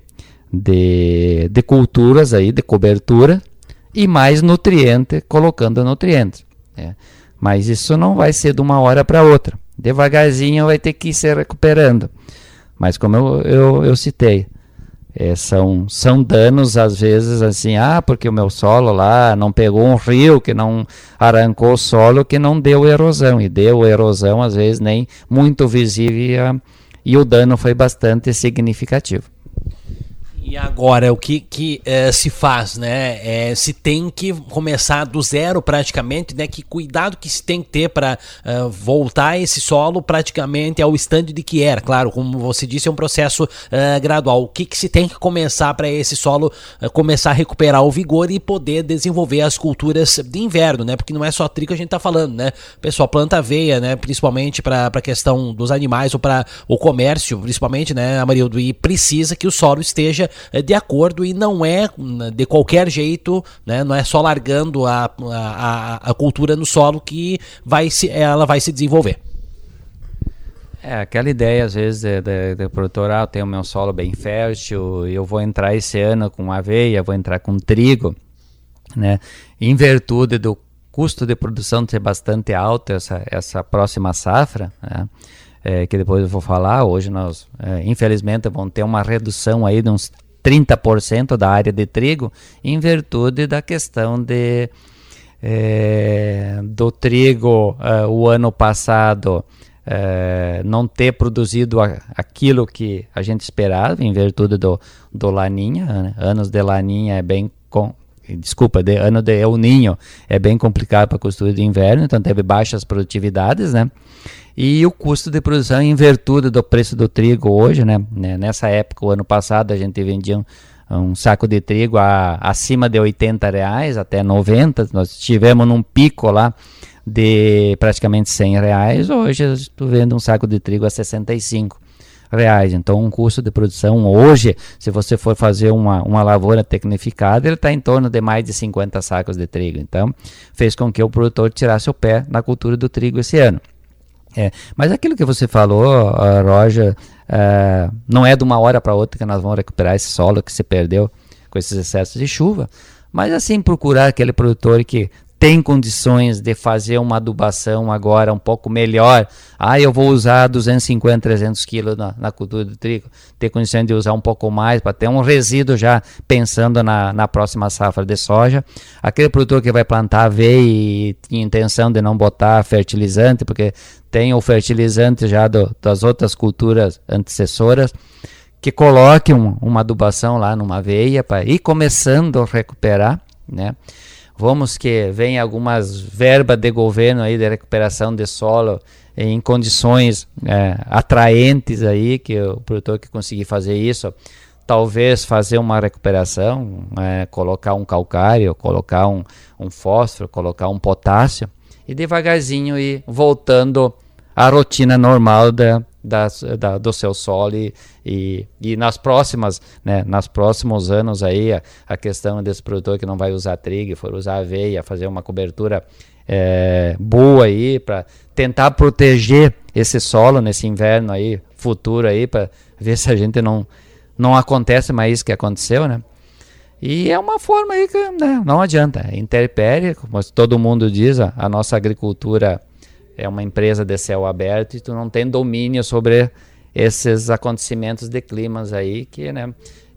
de, de culturas aí, de cobertura, e mais nutriente, colocando nutrientes, né? Mas isso não vai ser de uma hora para outra. Devagarzinho vai ter que ir se recuperando. Mas como eu, eu, eu citei, É, são, são danos às vezes assim, ah, porque o meu solo lá não pegou um rio que não arrancou o solo, que não deu erosão, e deu erosão às vezes nem muito visível, e o dano foi bastante significativo. E agora, o que, que eh, se faz, né? É, se tem que começar do zero praticamente, né? Que cuidado que se tem que ter para uh, voltar esse solo praticamente ao estande de que era. Claro, como você disse, é um processo uh, gradual. O que, que se tem que começar para esse solo uh, começar a recuperar o vigor e poder desenvolver as culturas de inverno, né? Porque não é só trigo que a gente tá falando, né? O pessoal planta aveia, né? Principalmente para a questão dos animais ou para o comércio, principalmente, né, Amarildo? E precisa que o solo esteja de acordo, e não é de qualquer jeito, né? Não é só largando a, a, a cultura no solo que vai se, ela vai se desenvolver. É aquela ideia às vezes de, de, de produtor, ah, eu tenho o meu solo bem fértil, eu vou entrar esse ano com aveia, vou entrar com trigo, né? Em virtude do custo de produção ser bastante alto essa, essa próxima safra, né? É, que depois eu vou falar, hoje nós é, infelizmente vamos ter uma redução aí de uns trinta por cento da área de trigo, em virtude da questão de é, do trigo é, o ano passado é, não ter produzido a, aquilo que a gente esperava, em virtude do, do Laninha, né? Anos de Laninha é bem com, desculpa, de, ano de El Niño é bem complicado para a cultura de inverno, então teve baixas produtividades, né? E o custo de produção em virtude do preço do trigo hoje, né? Nessa época, o ano passado, a gente vendia um, um saco de trigo a, acima de oitenta reais, até noventa. Nós tivemos num pico lá de praticamente cem reais. Hoje eu estou vendo um saco de trigo a sessenta e cinco reais. Então, um custo de produção hoje, se você for fazer uma, uma lavoura tecnificada, ele está em torno de mais de cinquenta sacos de trigo. Então, fez com que o produtor tirasse o pé na cultura do trigo esse ano. É, mas aquilo que você falou, uh, Roger, uh, não é de uma hora para outra que nós vamos recuperar esse solo que se perdeu com esses excessos de chuva, mas assim procurar aquele produtor que tem condições de fazer uma adubação agora um pouco melhor. Ah, eu vou usar duzentos e cinquenta, trezentos quilos na, na cultura do trigo, ter condições de usar um pouco mais para ter um resíduo já pensando na, na próxima safra de soja. Aquele produtor que vai plantar aveia e tinha intenção de não botar fertilizante, porque tem o fertilizante já do, das outras culturas antecessoras, que coloque um, uma adubação lá numa aveia para ir começando a recuperar, né? Vamos que venha algumas verbas de governo aí de recuperação de solo em condições é, atraentes aí, que o produtor que conseguir fazer isso, talvez fazer uma recuperação, é, colocar um calcário, colocar um, um fósforo, colocar um potássio e devagarzinho ir voltando à rotina normal da, da, da, do seu solo e, e, e nas próximas, né, nas próximos anos aí a, a questão desse produtor que não vai usar trigo, for usar aveia, fazer uma cobertura é, boa aí para tentar proteger esse solo nesse inverno aí futuro aí, para ver se a gente não não acontece mais isso que aconteceu, né? E é uma forma aí que, né, não adianta, é intempérie, como todo mundo diz, a, a nossa agricultura é uma empresa de céu aberto e tu não tem domínio sobre esses acontecimentos de climas aí, que, né,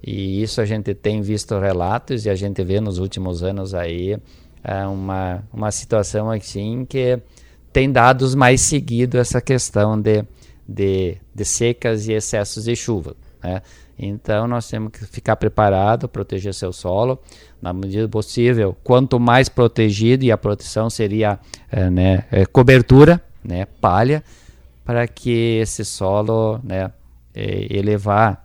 e isso a gente tem visto relatos e a gente vê nos últimos anos aí é uma, uma situação assim que tem dados mais seguidos essa questão de, de, de secas e excessos de chuva, né? Então nós temos que ficar preparado, proteger seu solo na medida possível. Quanto mais protegido, e a proteção seria é, né, é, cobertura, né, palha, para que esse solo, né, ele vá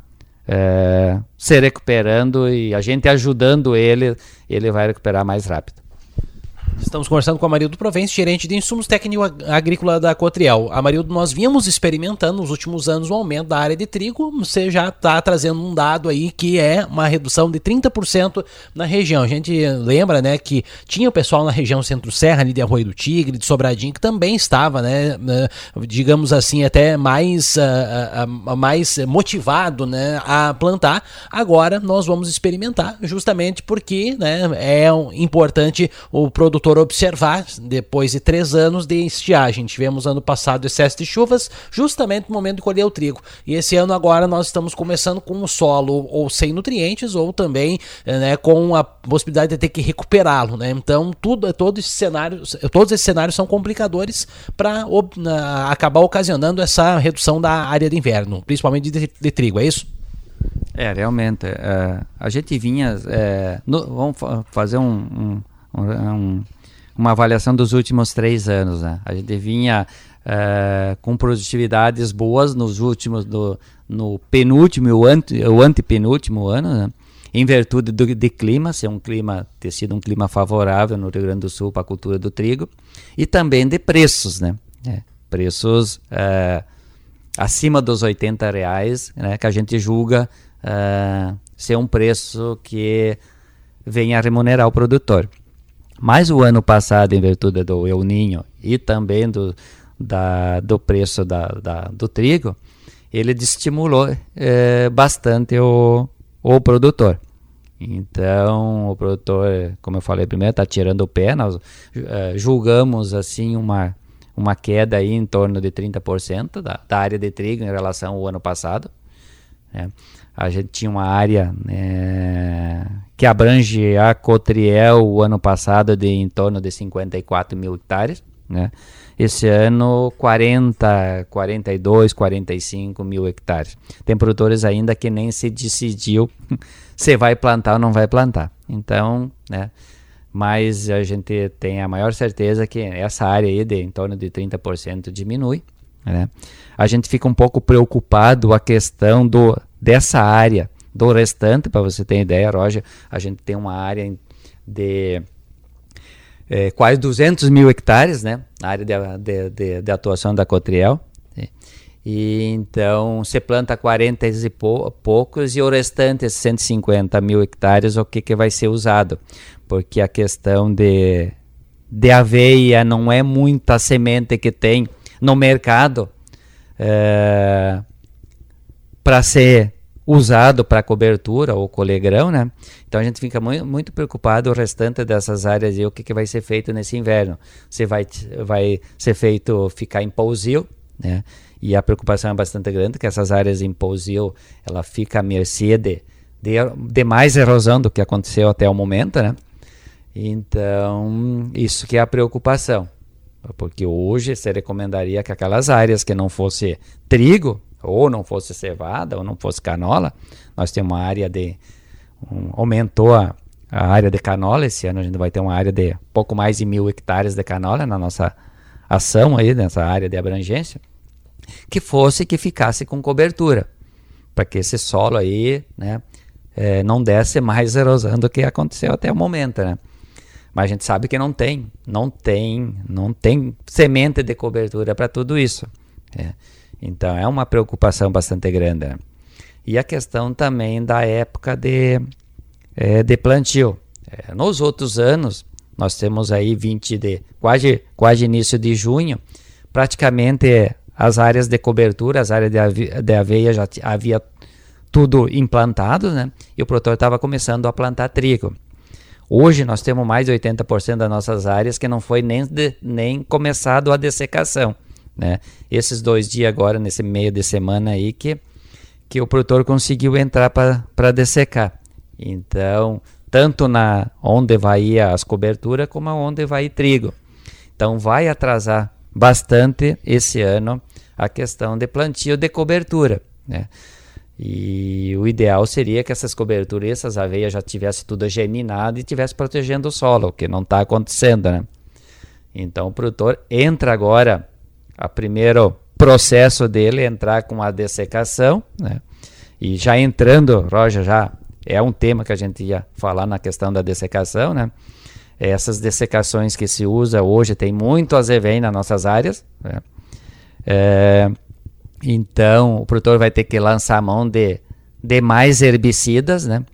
é, se recuperando e a gente ajudando ele, ele vai recuperar mais rápido. Estamos conversando com a Amarildo Provenço, gerente de insumos técnico agrícola da Cotriel. Amarildo, nós vínhamos experimentando nos últimos anos o aumento da área de trigo. Você já está trazendo um dado aí que é uma redução de trinta por cento na região. A gente lembra, né, que tinha o pessoal na região Centro-Serra, ali de Arroio do Tigre, de Sobradinho, que também estava, né, digamos assim, até mais, uh, uh, mais motivado, né, a plantar. Agora nós vamos experimentar, justamente porque, né, é importante o produtor observar, depois de três anos de estiagem. Tivemos ano passado excesso de chuvas, justamente no momento de colher o trigo. E esse ano agora nós estamos começando com o solo ou sem nutrientes, ou também, né, com a possibilidade de ter que recuperá-lo, né? Então, tudo, todo esse cenário, todos esses cenários são complicadores para acabar ocasionando essa redução da área de inverno, principalmente de, de trigo, é isso? É, realmente. É, a gente vinha... É, no, vamos fazer um... um, um uma avaliação dos últimos três anos, né? A gente vinha uh, com produtividades boas nos últimos, do, no penúltimo e o, ante, o antepenúltimo ano, né? Em virtude do, de clima, ser um clima, ter sido um clima favorável no Rio Grande do Sul para a cultura do trigo, e também de preços, né? É, preços uh, acima dos oitenta reais, né? Que a gente julga uh, ser um preço que venha a remunerar o produtor. Mas o ano passado, em virtude do El Niño e também do, da, do preço da, da, do trigo, ele estimulou é, bastante o, o produtor. Então, o produtor, como eu falei primeiro, está tirando o pé. Nós é, julgamos assim uma, uma queda aí em torno de trinta por cento da, da área de trigo em relação ao ano passado. Né? A gente tinha uma área, né, que abrange a Cotriel o ano passado de em torno de cinquenta e quatro mil hectares, né? Esse ano quarenta, quarenta e dois, quarenta e cinco mil hectares. Tem produtores ainda que nem se decidiu se vai plantar ou não vai plantar. Então, né, mas a gente tem a maior certeza que essa área aí de em torno de trinta por cento diminui, né? A gente fica um pouco preocupado a questão do, dessa área, do restante. Para você ter ideia, Roger, a gente tem uma área de é, quase duzentos mil hectares, né, na área de, de, de, de atuação da Cotriel, né? E então você planta quarenta e poucos e o restante, cento e cinquenta mil hectares, o que, que vai ser usado? Porque a questão de, de aveia não é muita semente que tem no mercado é, para ser usado para cobertura ou colegrão, né? Então a gente fica muito, muito preocupado o restante dessas áreas e o que, que vai ser feito nesse inverno. Se vai, vai ser feito ficar em pousio, né? E a preocupação é bastante grande, que essas áreas em pousio, ela fica à mercê de, de, de mais erosão do que aconteceu até o momento, né? Então, isso que é a preocupação. Porque hoje se recomendaria que aquelas áreas que não fosse trigo, ou não fosse cevada, ou não fosse canola, nós temos uma área de... Um, aumentou a, a área de canola, esse ano a gente vai ter uma área de pouco mais de mil hectares de canola na nossa ação aí, nessa área de abrangência, que fosse que ficasse com cobertura, para que esse solo aí, né, é, não desse mais erosão do que aconteceu até o momento, né? Mas a gente sabe que não tem, não tem, não tem semente de cobertura para tudo isso. É. Então é uma preocupação bastante grande, né? E a questão também da época de, é, de plantio. É, nos outros anos, nós temos aí vinte de, quase, quase início de junho, praticamente as áreas de cobertura, as áreas de, ave, de aveia já havia tudo implantado, né? E o produtor estava começando a plantar trigo. Hoje nós temos mais de oitenta por cento das nossas áreas que não foi nem, de, nem começado a dessecação, né? Esses dois dias agora, nesse meio de semana aí, que, que o produtor conseguiu entrar para dessecar. Então, tanto na onde vai ir as coberturas, como onde vai ir trigo. Então, vai atrasar bastante esse ano a questão de plantio de cobertura, né? E o ideal seria que essas coberturas, essas aveias já tivessem tudo geminado e tivesse protegendo o solo, o que não está acontecendo, né? Então o produtor entra agora, o primeiro processo dele é entrar com a dessecação, né? E já entrando, Roger, já é um tema que a gente ia falar na questão da dessecação, né? Essas dessecações que se usa hoje, tem muito azevém nas nossas áreas, né? É... Então, o produtor vai ter que lançar a mão de, de mais herbicidas, né?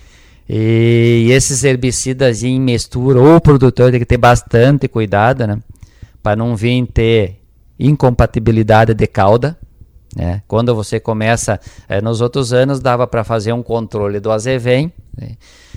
E esses herbicidas em mistura, o produtor tem que ter bastante cuidado, né? Para não vir ter incompatibilidade de cauda, né? Quando você começa, eh, nos outros anos dava para fazer um controle do azevém, né?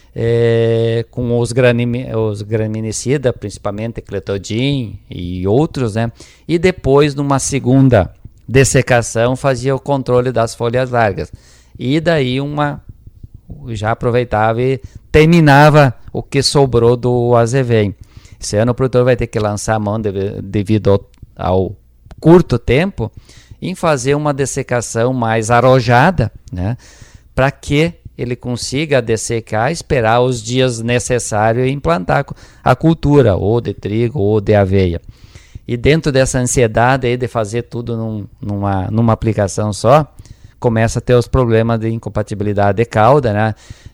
É, com os, granimi, os graminicidas, principalmente cletodin e outros, né? E depois, numa segunda dessecação, fazia o controle das folhas largas. E daí uma já aproveitava e terminava o que sobrou do azevém. Esse ano o produtor vai ter que lançar a mão de, devido ao, ao curto tempo em fazer uma dessecação mais arrojada, né? Para que ele consiga dessecar, esperar os dias necessários e implantar a cultura, ou de trigo ou de aveia. E dentro dessa ansiedade aí de fazer tudo num, numa, numa aplicação só, começa a ter os problemas de incompatibilidade de cauda, né?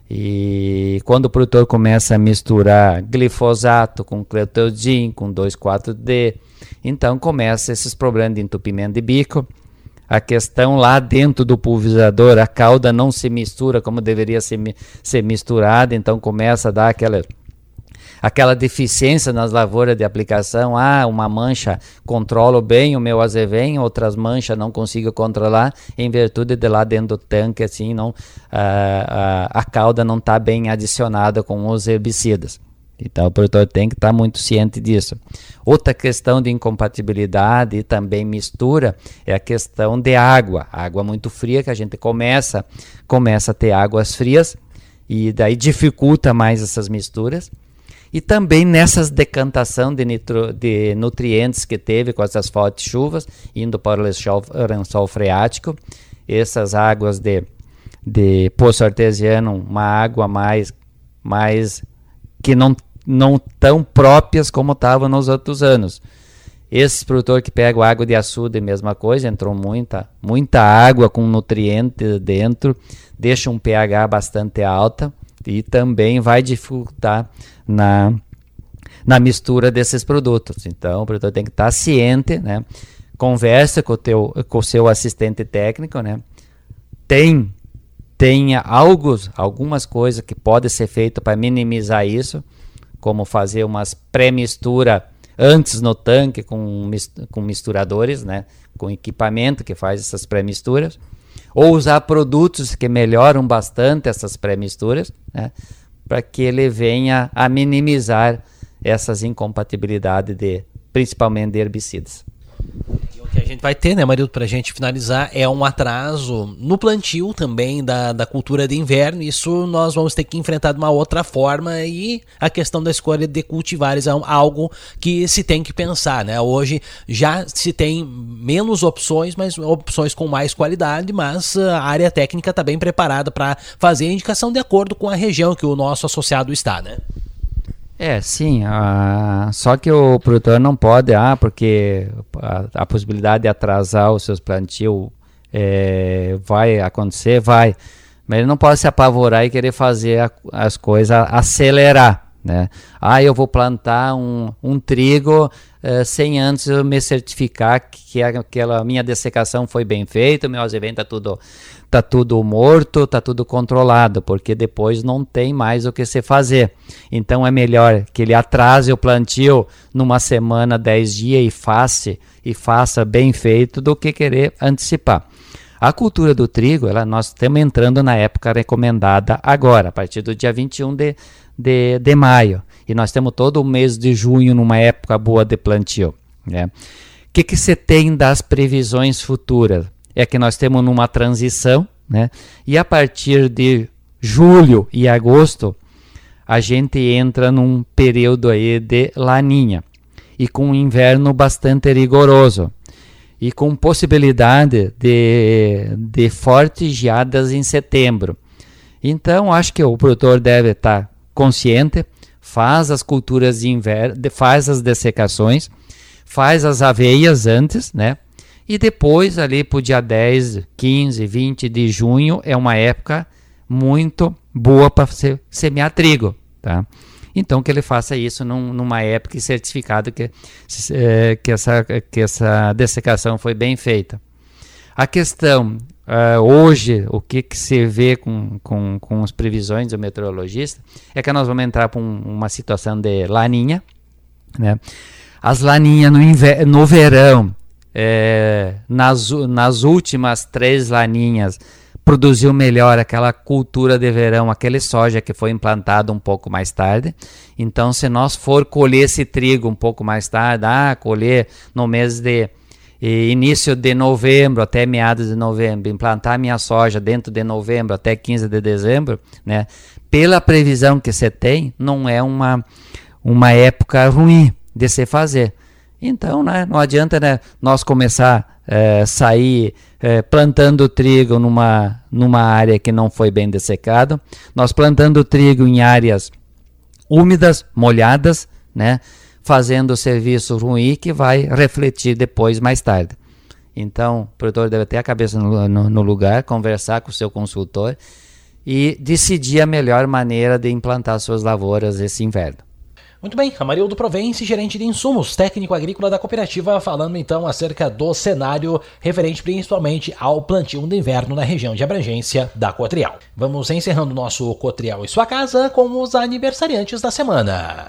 E quando o produtor começa a misturar glifosato com cletodin, com dois quatro D, então começa esses problemas de entupimento de bico. A questão lá dentro do pulverizador, a cauda não se mistura como deveria ser, ser misturada, então começa a dar aquela... aquela deficiência nas lavouras de aplicação. Ah, uma mancha controlo bem o meu azevém, outras manchas não consigo controlar, em virtude de lá dentro do tanque, assim, não, a, a, a cauda não está bem adicionada com os herbicidas. Então o produtor tem que estar tá muito ciente disso. Outra questão de incompatibilidade e também mistura é a questão de água. Água muito fria, que a gente começa, começa a ter águas frias, e daí dificulta mais essas misturas. E também nessas decantação de, nitro, de nutrientes que teve com essas fortes chuvas, indo para o lençol, lençol freático, essas águas de, de poço artesiano, uma água mais, mais que não, não tão próprias como estavam nos outros anos. Esse produtor que pega água de açude, mesma coisa, entrou muita, muita água com nutriente dentro, deixa um pH bastante alto, e também vai dificultar na, na mistura desses produtos. Então o produtor tem que estar ciente, né? Conversa com o teu, com o seu assistente técnico, né? Tem, tem algo, algumas coisas que podem ser feitas para minimizar isso, como fazer umas pré-mistura antes no tanque com, com misturadores, né? Com equipamento que faz essas pré-misturas, ou usar produtos que melhoram bastante essas pré-misturas, né? Para que ele venha a minimizar essas incompatibilidades, de, principalmente de herbicidas. E o que a gente vai ter, né, Marildo, para a gente finalizar, é um atraso no plantio também da, da cultura de inverno. Isso nós vamos ter que enfrentar de uma outra forma, e a questão da escolha de cultivares é algo que se tem que pensar, né? Hoje já se tem menos opções, mas opções com mais qualidade, mas a área técnica está bem preparada para fazer a indicação de acordo com a região que o nosso associado está, né? É, sim, a... só que o produtor não pode, ah, porque a, a possibilidade de atrasar os seus plantios é, vai acontecer, vai, mas ele não pode se apavorar e querer fazer a, as coisas acelerar, né? Ah, eu vou plantar um, um trigo uh, sem antes eu me certificar que aquela minha dessecação foi bem feita, meu azevento está tudo, tá tudo morto, está tudo controlado, porque depois não tem mais o que se fazer. Então é melhor que ele atrase o plantio numa semana, dez dias e faça, e faça bem feito, do que querer antecipar. A cultura do trigo, ela, nós estamos entrando na época recomendada agora, a partir do dia vinte e um de, de, de maio. E nós temos todo o mês de junho numa época boa de plantio, né? O que que você tem das previsões futuras? É que nós temos numa transição, né? E a partir de julho e agosto, a gente entra num período aí de laninha, e com um inverno bastante rigoroso, e com possibilidade de, de fortes geadas em setembro. Então, acho que o produtor deve estar consciente, faz as culturas de inverno, faz as dessecações, faz as aveias antes, né? E depois, ali para o dia dez, quinze, vinte de junho, é uma época muito boa para se, semear trigo, tá? Então, que ele faça isso num, numa época certificado que, é, que, essa, que essa dessecação foi bem feita. A questão, uh, hoje, o que, que se vê com, com, com as previsões do meteorologista, é que nós vamos entrar para um, uma situação de laninha, né? As laninhas no, inver- no verão, é, nas, nas últimas três laninhas, produziu melhor aquela cultura de verão, aquele soja que foi implantado um pouco mais tarde. Então, se nós for colher esse trigo um pouco mais tarde, ah, colher no mês de eh, início de novembro até meados de novembro, implantar minha soja dentro de novembro até quinze de dezembro, né? Pela previsão que você tem, não é uma, uma época ruim de se fazer. Então, né, não adianta, né, nós começar a é, sair é, plantando trigo numa, numa área que não foi bem dessecada, nós plantando trigo em áreas úmidas, molhadas, né, fazendo o serviço ruim que vai refletir depois, mais tarde. Então, o produtor deve ter a cabeça no, no, no lugar, conversar com o seu consultor e decidir a melhor maneira de implantar suas lavouras esse inverno. Muito bem, Amarildo Provence, gerente de insumos, técnico agrícola da cooperativa, falando então acerca do cenário referente principalmente ao plantio de inverno na região de abrangência da Cotrial. Vamos encerrando o nosso Cotrial em sua casa com os aniversariantes da semana.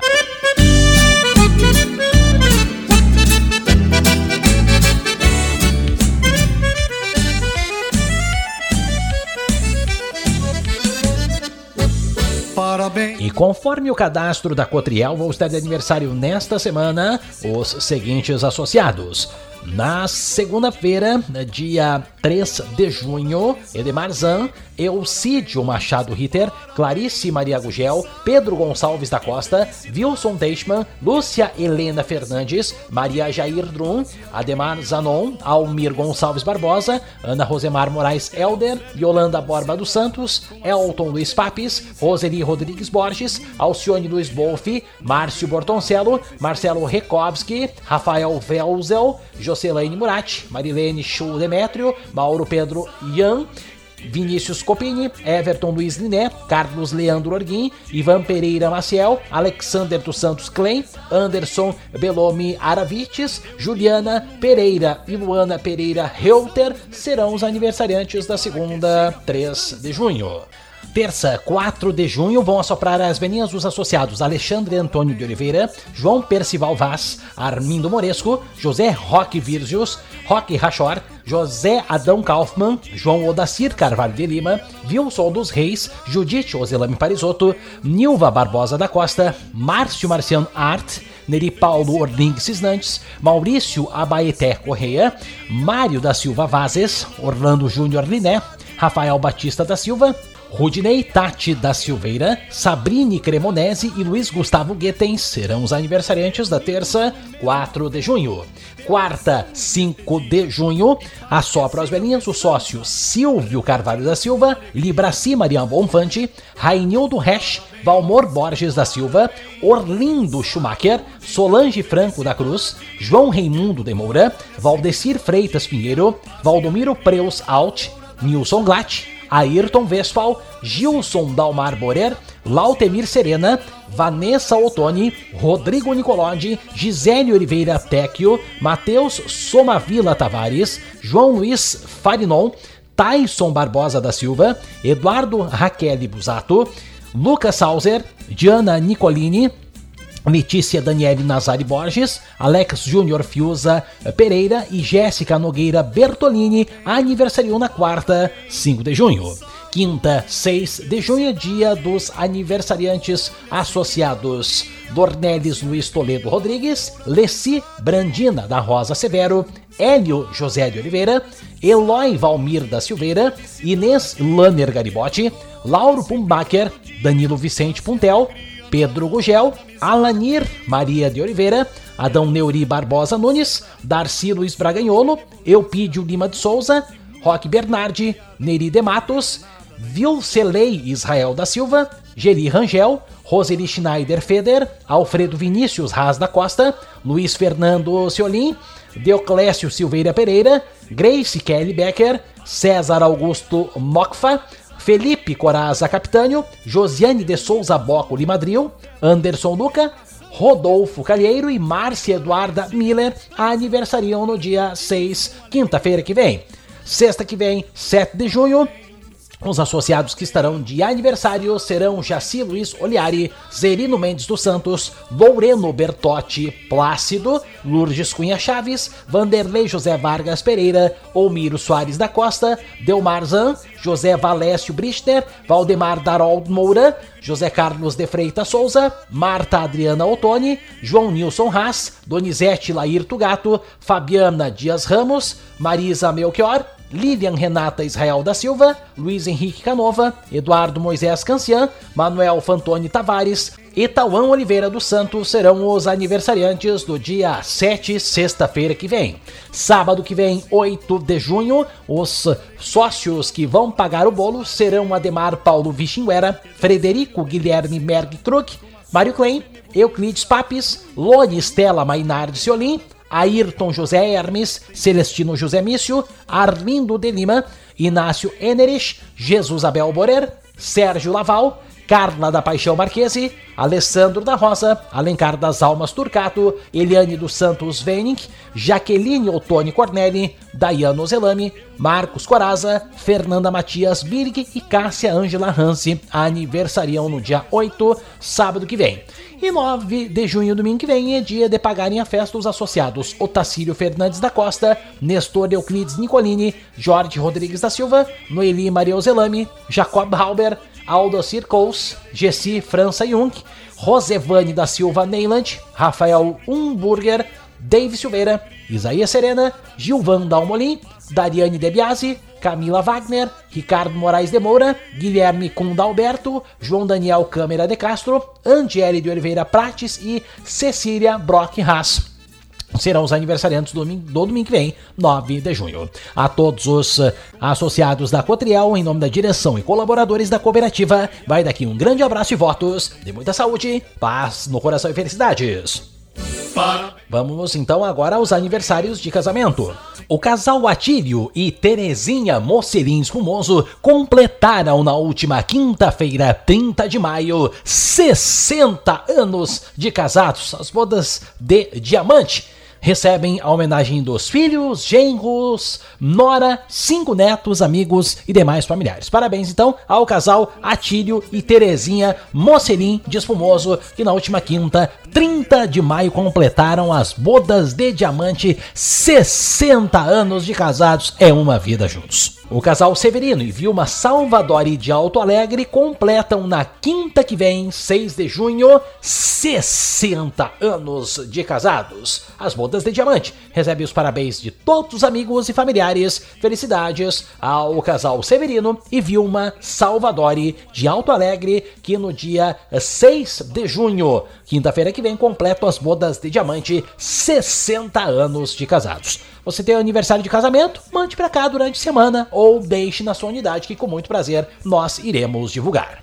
Parabéns. E conforme o cadastro da Cotrial, vou estar de aniversário nesta semana os seguintes associados. Na segunda-feira, dia três de junho, Edemar Zan, Elcídio Machado Ritter, Clarice Maria Gugel, Pedro Gonçalves da Costa, Wilson Teichmann, Lúcia Helena Fernandes, Maria Jair Drum, Ademar Zanon, Almir Gonçalves Barbosa, Ana Rosemar Moraes Helder, Yolanda Borba dos Santos, Elton Luiz Papes, Roseli Rodrigues Borges, Alcione Luiz Bolfi, Márcio Bortoncello, Marcelo Rekovski, Rafael Velzel, Jocelaine Murati, Marilene Chu Demétrio, Mauro Pedro Ian, Vinícius Copini, Everton Luiz Liné, Carlos Leandro Orguim, Ivan Pereira Maciel, Alexander dos Santos Klein, Anderson Belomi Aravites, Juliana Pereira e Luana Pereira Reuter serão os aniversariantes da segunda, três de junho. Terça, quatro de junho, vão assoprar as velhinhas os associados Alexandre Antônio de Oliveira, João Percival Vaz, Armindo Moresco, José Roque Virgius, Roque Rachor, José Adão Kaufmann, João Odacir Carvalho de Lima, Wilson dos Reis, Judite Ozelame Parisotto, Nilva Barbosa da Costa, Márcio Marciano Art, Neri Paulo Orling Cisnantes, Maurício Abaeté Correia, Mário da Silva Vazes, Orlando Júnior Liné, Rafael Batista da Silva, Rudinei Tati da Silveira, Sabrine Cremonese e Luiz Gustavo Guetens serão os aniversariantes da terça, quatro de junho. Quarta, cinco de junho, assopra as velhinhas o sócio Silvio Carvalho da Silva, Libraci Marian Bonfante, Rainildo Resch, Valmor Borges da Silva, Orlindo Schumacher, Solange Franco da Cruz, João Raimundo de Moura, Valdecir Freitas Pinheiro, Valdomiro Preus Alt, Nilson Glatt, Ayrton Westphal, Gilson Dalmar Borer, Lautemir Serena, Vanessa Ottoni, Rodrigo Nicolodi, Gisele Oliveira Tecchio, Matheus Somavila Tavares, João Luiz Farinon, Tyson Barbosa da Silva, Eduardo Raquel Busato, Lucas Sauser, Diana Nicolini, Letícia Daniele Nazari Borges, Alex Júnior Fiuza Pereira e Jéssica Nogueira Bertolini aniversariam na quarta, cinco de junho. Quinta, seis de junho, dia dos aniversariantes associados Dornelis Luiz Toledo Rodrigues, Leci Brandina da Rosa Severo, Hélio José de Oliveira, Eloy Valmir da Silveira, Inês Lanner Garibotti, Lauro Pumbacher, Danilo Vicente Puntel, Pedro Gugel, Alanir Maria de Oliveira, Adão Neuri Barbosa Nunes, Darcy Luiz Braganholo, Eupídio Lima de Souza, Roque Bernardi, Neri de Matos, Vilcelei Israel da Silva, Geri Rangel, Roseli Schneider Feder, Alfredo Vinícius Raz da Costa, Luiz Fernando Ciolim, Deoclésio Silveira Pereira, Grace Kelly Becker, César Augusto Mocfa, Felipe Coraza Capitânio, Josiane de Souza Boco Limadril, Anderson Luca, Rodolfo Calheiro e Márcia Eduarda Miller aniversariam no dia seis, quinta-feira que vem. Sexta que vem, sete de junho, os associados que estarão de aniversário serão Jaci Luiz Oliari, Zerino Mendes dos Santos, Loureno Bertotti Plácido, Lourdes Cunha Chaves, Vanderlei José Vargas Pereira, Olmiro Soares da Costa, Delmar Zan, José Valécio Brichter, Valdemar Darold Moura, José Carlos de Freitas Souza, Marta Adriana Ottoni, João Nilson Haas, Donizete Laírto Gato, Fabiana Dias Ramos, Marisa Melchior, Lilian Renata Israel da Silva, Luiz Henrique Canova, Eduardo Moisés Cancian, Manuel Fantoni Tavares e Tauan Oliveira dos Santos serão os aniversariantes do dia sete, sexta-feira que vem. Sábado que vem, oito de junho, os sócios que vão pagar o bolo serão Ademar Paulo Vichinguera, Frederico Guilherme Merg Krug, Mário Klein, Euclides Papes, Lone Stella Mainardi Ciolim, Ayrton José Hermes, Celestino José Mício, Arlindo de Lima, Inácio Enerich, Jesus Abel Borer, Sérgio Laval, Carla da Paixão Marquese, Alessandro da Rosa, Alencar das Almas Turcato, Eliane dos Santos Vening, Jaqueline Ottoni Cornelli, Dayano Zelami, Marcos Coraza, Fernanda Matias Birg e Cássia Ângela Hansi aniversariam no dia oito, sábado que vem. E nove de junho, domingo que vem, é dia de pagarem a festa os associados Otacílio Fernandes da Costa, Nestor Euclides Nicolini, Jorge Rodrigues da Silva, Noeli Maria Zelami, Jacob Halber, Aldocir Coles, Gessi França Jung, Rosevane da Silva Neyland, Rafael Umburger, Dave Silveira, Isaías Serena, Gilvan Dalmolin, Dariane De Biasi, Camila Wagner, Ricardo Moraes de Moura, Guilherme Cundalberto, João Daniel Câmara de Castro, Angele de Oliveira Prates e Cecília Brock Haas. Serão os aniversariantes do domingo, do domingo que vem, nove de junho. A todos os uh, associados da Cotriel, em nome da direção e colaboradores da cooperativa, vai daqui um grande abraço e votos de muita saúde, paz no coração e felicidades. Vamos então agora aos aniversários de casamento. O casal Atílio e Terezinha Mocelins Rumoso completaram na última quinta-feira, trinta de maio, sessenta anos de casados, as bodas de diamante, recebem a homenagem dos filhos, genros, nora, cinco netos, amigos e demais familiares. Parabéns então ao casal Atílio e Terezinha Mocelin de Espumoso, que na última quinta, trinta de maio, completaram as bodas de diamante, sessenta anos de casados, é uma vida juntos. O casal Severino e Vilma Salvadori de Alto Alegre completam na quinta que vem, seis de junho, sessenta anos de casados. As bodas de diamante recebem os parabéns de todos os amigos e familiares. Felicidades ao casal Severino e Vilma Salvadori de Alto Alegre, que no dia seis de junho, quinta-feira que vem, completam as bodas de diamante, sessenta anos de casados. Você tem aniversário de casamento? Mande pra cá durante a semana ou deixe na sua unidade que com muito prazer nós iremos divulgar.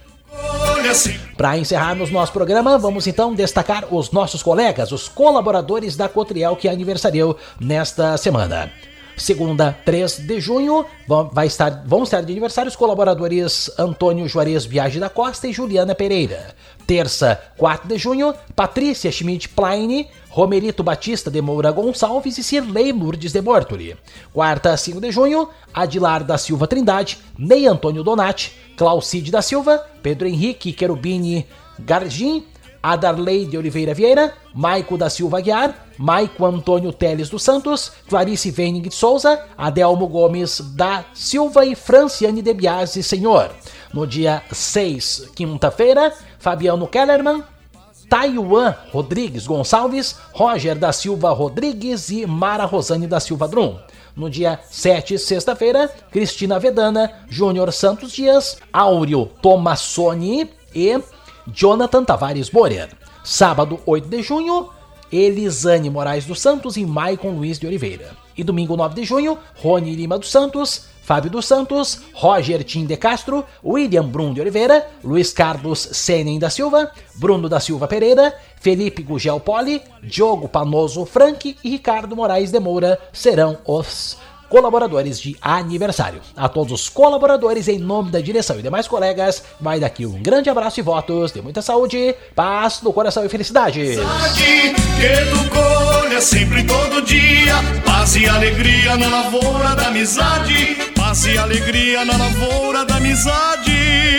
Para encerrarmos nosso programa, vamos então destacar os nossos colegas, os colaboradores da Cotriel que aniversariam nesta semana. Segunda, três de junho, vai estar, vão estar de aniversário os colaboradores Antônio Juarez Biagi da Costa e Juliana Pereira. Terça, quatro de junho, Patrícia Schmidt Plaine, Romerito Batista de Moura Gonçalves e Cirlei Lourdes de Bortoli. Quarta, cinco de junho, Adilar da Silva Trindade, Ney Antônio Donati, Claucide da Silva, Pedro Henrique Querubini Gargin, Adarley de Oliveira Vieira, Maico da Silva Aguiar, Maico Antônio Teles dos Santos, Clarice Vening de Souza, Adelmo Gomes da Silva e Franciane de Biasi Senhor. No dia seis, quinta-feira, Fabiano Kellerman, Taiwan Rodrigues Gonçalves, Roger da Silva Rodrigues e Mara Rosane da Silva Drum. No dia sete, sexta-feira, Cristina Vedana, Júnior Santos Dias, Áureo Tomassoni e Jonathan Tavares Borer. Sábado, oito de junho, Elisane Moraes dos Santos e Maicon Luiz de Oliveira. E domingo, nove de junho, Rony Lima dos Santos, Fábio dos Santos, Roger Tim de Castro, William Brum de Oliveira, Luiz Carlos Senen da Silva, Bruno da Silva Pereira, Felipe Gugel Poli, Diogo Panoso Frank e Ricardo Moraes de Moura serão os colaboradores de aniversário. A todos os colaboradores, em nome da direção e demais colegas, vai daqui um grande abraço e votos de muita saúde, paz no coração e felicidades. Que educou-lhe sempre todo dia, paz e alegria na lavoura da amizade, paz e alegria na lavoura da amizade.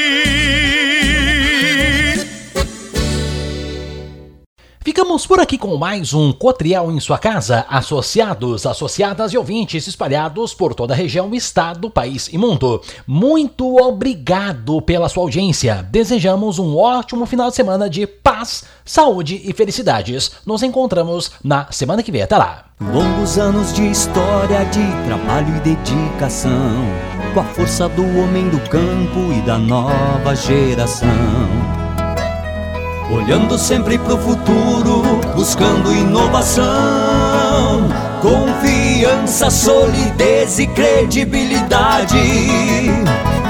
Ficamos por aqui com mais um Cotriel em sua casa, associados, associadas e ouvintes espalhados por toda a região, estado, país e mundo. Muito obrigado pela sua audiência. Desejamos um ótimo final de semana de paz, saúde e felicidades. Nos encontramos na semana que vem. Até lá. Longos anos de história, de trabalho e dedicação, com a força do homem do campo e da nova geração. Olhando sempre pro futuro, buscando inovação, confiança, solidez e credibilidade.